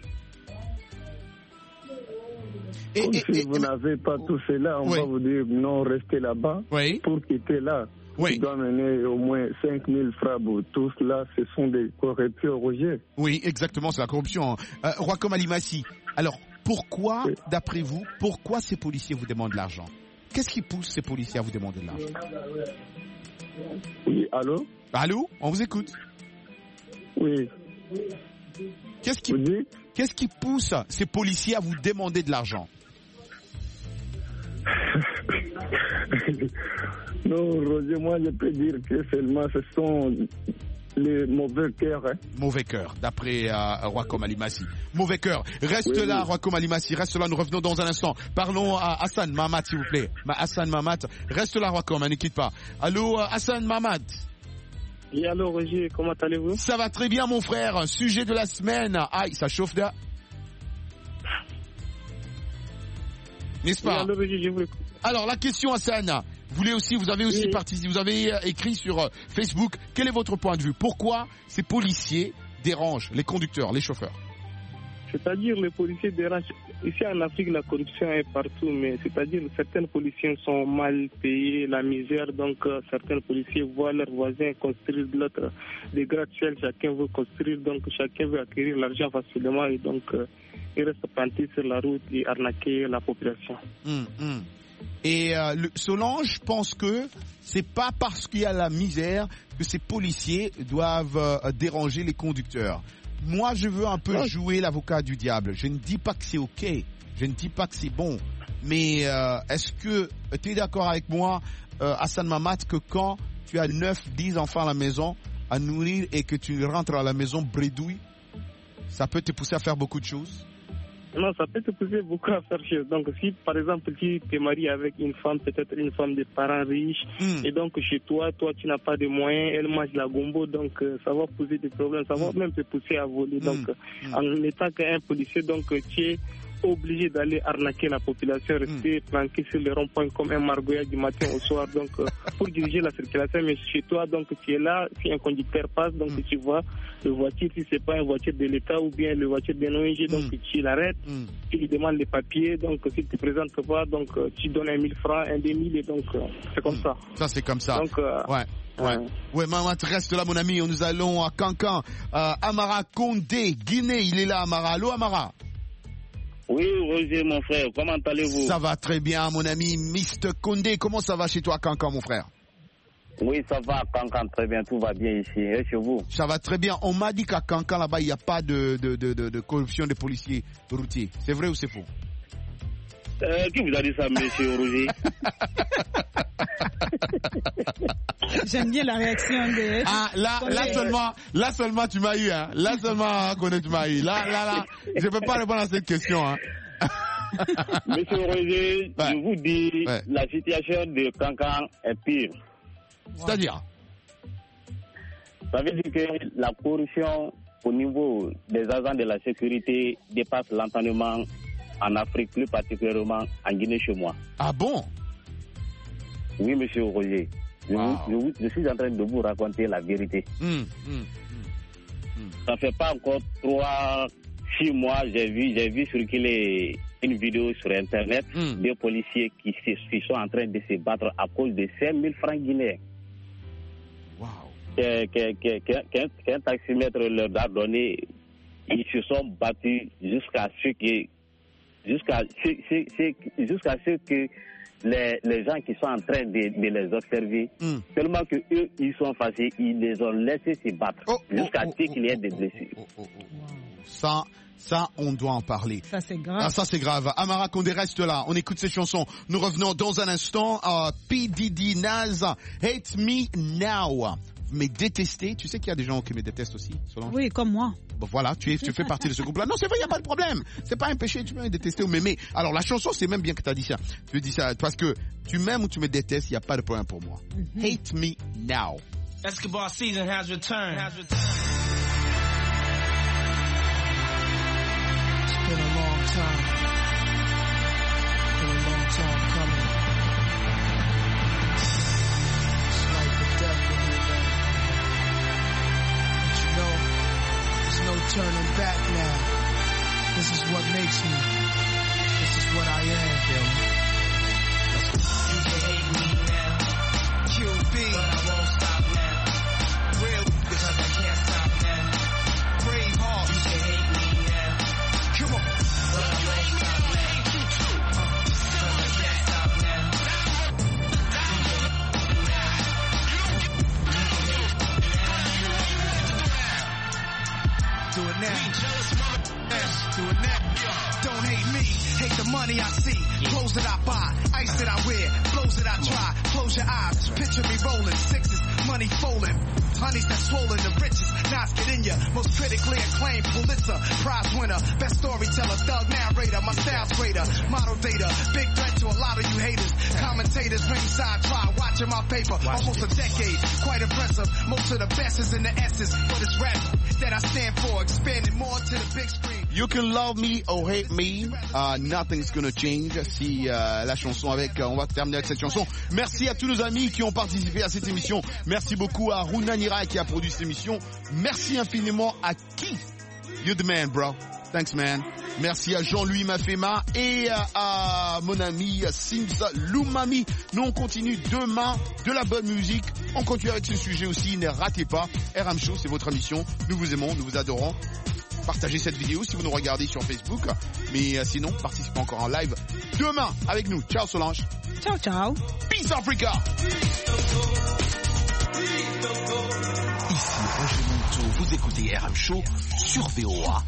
Si vous n'avez pas tout cela, on va vous dire non, restez là-bas. Pour quitter là, tu dois mener au moins 5 000 francs. Tout cela, ce sont des corruptions, Roger. Oui, exactement, c'est la corruption. Roicom Ali Massi, alors pourquoi, d'après vous, pourquoi ces policiers vous demandent de l'argent? Qu'est-ce qui pousse ces policiers à vous demander de l'argent? Oui, allô? Allô? On vous écoute. Oui. Qu'est-ce qui pousse ces policiers à vous demander de l'argent? Non, Roger, moi je peux dire que seulement ce sont les mauvais cœurs. Mauvais cœur, d'après Roicom Ali Massi. Mauvais cœur. Reste là, Roicom Ali Massi. Reste là, nous revenons dans un instant. Parlons à Hassan Mahamat, s'il vous plaît. Hassan Mahamat, reste là, Roicom, ne quitte pas. Allô, Hassan Mahamat. Oui, allô, Roger, comment allez-vous? Ça va très bien, mon frère. Sujet de la semaine. Aïe, ça chauffe là. N'est-ce pas? Oui, allô, Roger, je vous écoute. Alors, la question, Hassan. Vous avez aussi participé, vous avez écrit sur Facebook. Quel est votre point de vue? Pourquoi ces policiers dérangent les conducteurs, les chauffeurs? C'est-à-dire les policiers dérangent. Ici en Afrique, la corruption est partout, mais c'est-à-dire certains policiers sont mal payés, la misère, donc certains policiers voient leurs voisins construire de l'autre, des gratte-ciels, chacun veut construire, donc chacun veut acquérir l'argent facilement et donc ils restent plantés sur la route et arnaquer la population. Et Solange pense que c'est pas parce qu'il y a la misère que ces policiers doivent déranger les conducteurs. moi, je veux un peu jouer l'avocat du diable. Je ne dis pas que c'est OK. Je ne dis pas que c'est bon. Mais est-ce que tu es d'accord avec moi, Hassan Mamat, que quand tu as 9-10 enfants à la maison à nourrir et que tu rentres à la maison bredouille, ça peut te pousser à faire beaucoup de choses? Non, ça peut te pousser beaucoup à faire chose. Donc, si, par exemple, tu te maries avec une femme, peut-être une femme de parents riches, et donc chez toi, tu n'as pas de moyens, elle mange la gombo, donc ça va poser des problèmes, ça va même te pousser à voler. Donc, en étant qu'un policier, donc tu es obligé d'aller arnaquer la population, rester planqué sur les ronds-points comme un margoya du matin au soir, donc pour diriger la circulation. Mais chez toi, donc tu es là, si un conducteur passe, donc tu vois le voiture, si c'est pas une voiture de l'État ou bien le voiture d'un ONG, donc tu l'arrêtes, tu lui demandes les papiers, donc s'il te présente pas, donc tu donnes 1 000 francs, 1 2000, et donc c'est comme ça. Ça c'est comme ça. Donc, ouais, maman, tu restes là, mon ami. Nous allons à Cancan. Amara Condé, Guinée, il est là, Amara. Allô, Amara? Oui, Roger, mon frère, comment allez-vous? Ça va très bien, mon ami Mr. Condé. Comment ça va chez toi, Cancan, mon frère? Oui, ça va, Cancan, très bien, tout va bien ici. Et chez vous? Ça va très bien. On m'a dit qu'à Cancan, là-bas, il n'y a pas de corruption des policiers routiers. C'est vrai ou c'est faux? Qui vous a dit ça, monsieur Roger? J'aime bien la réaction de... Ah, là seulement tu m'as eu, hein. Là seulement, tu m'as eu. Là, je peux pas répondre à cette question, hein. Monsieur Roger, je vous dis, la situation de Cancan est pire. C'est-à-dire? Ça veut dire que la corruption au niveau des agents de la sécurité dépasse l'entendement en Afrique, plus particulièrement en Guinée chez moi. Ah bon? Oui, monsieur Roger. Je suis en train de vous raconter la vérité. Ça fait pas encore 3-6 mois, j'ai vu circuler une vidéo sur Internet des policiers qui sont en train de se battre à cause de 5 000 francs guinéens. Qu'un taximètre leur a donné, ils se sont battus jusqu'à ce que les gens qui sont en train de les observer, tellement que eux ils sont fâchés, ils les ont laissés se battre jusqu'à ce qu'il y ait des blessés. Ça, on doit en parler. Ça, c'est grave. Ah, ça, c'est grave. Amara Condé, reste là. On écoute ces chansons. Nous revenons dans un instant. P. Diddy, Naz, Hate Me Now. Mais détester, tu sais qu'il y a des gens qui me détestent aussi, Solange? Oui, comme moi. Bon, voilà, tu fais partie de ce groupe-là. Non, c'est vrai, il n'y a pas de problème. C'est pas un péché, tu peux me détester ou m'aimer. Alors, la chanson, c'est même bien que tu as dit ça. Tu dis ça parce que tu m'aimes ou tu me détestes, il n'y a pas de problème pour moi. Hate Me Now. Escobar season has returned. It's been a long time. Been a long time coming. It's like the death of me, man. But you know, there's no turning back now. This is what makes me. This is what I am, yo. You can hate me now. QB. But I won't stop now. Real because I can't stop now. Brave heart. You can hate me now. Come on. But I won't stop now. Because I can't stop now. Do it now. Do it now. Don't hate me, hate the money I see. Clothes that I buy, ice that I wear, flows that I try. Close your eyes, picture me rolling, sixes, money folding. Honeys that swollen, the richest, knots get in ya. Most critically acclaimed Pulitzer Prize winner, best storyteller, thug narrator, my style's greater. Model data, big threat to a lot of you haters. Commentators, ringside try, watching my paper, almost a decade, quite impressive. Most of the best is in the essence, but it's rap that I stand for, expanding more to the big screen. You can love me or hate me, nothing's gonna change. Si la chanson avec, on va terminer avec cette chanson. Merci à tous nos amis qui ont participé à cette émission. Merci beaucoup à Runa Nira qui a produit cette émission. Merci infiniment à qui? You're the man, bro. Thanks, man. Merci à Jean-Louis Mafema et à mon ami Simza Loumami. Nous, on continue demain de la bonne musique. On continue avec ce sujet aussi. Ne ratez pas. RM Show, c'est votre émission. Nous vous aimons, nous vous adorons. Partagez cette vidéo si vous nous regardez sur Facebook. Mais sinon, participez encore en live demain avec nous. Ciao Solange. Ciao, ciao. Peace Africa. Ici Roger Monteau, vous écoutez RM Show sur VOA.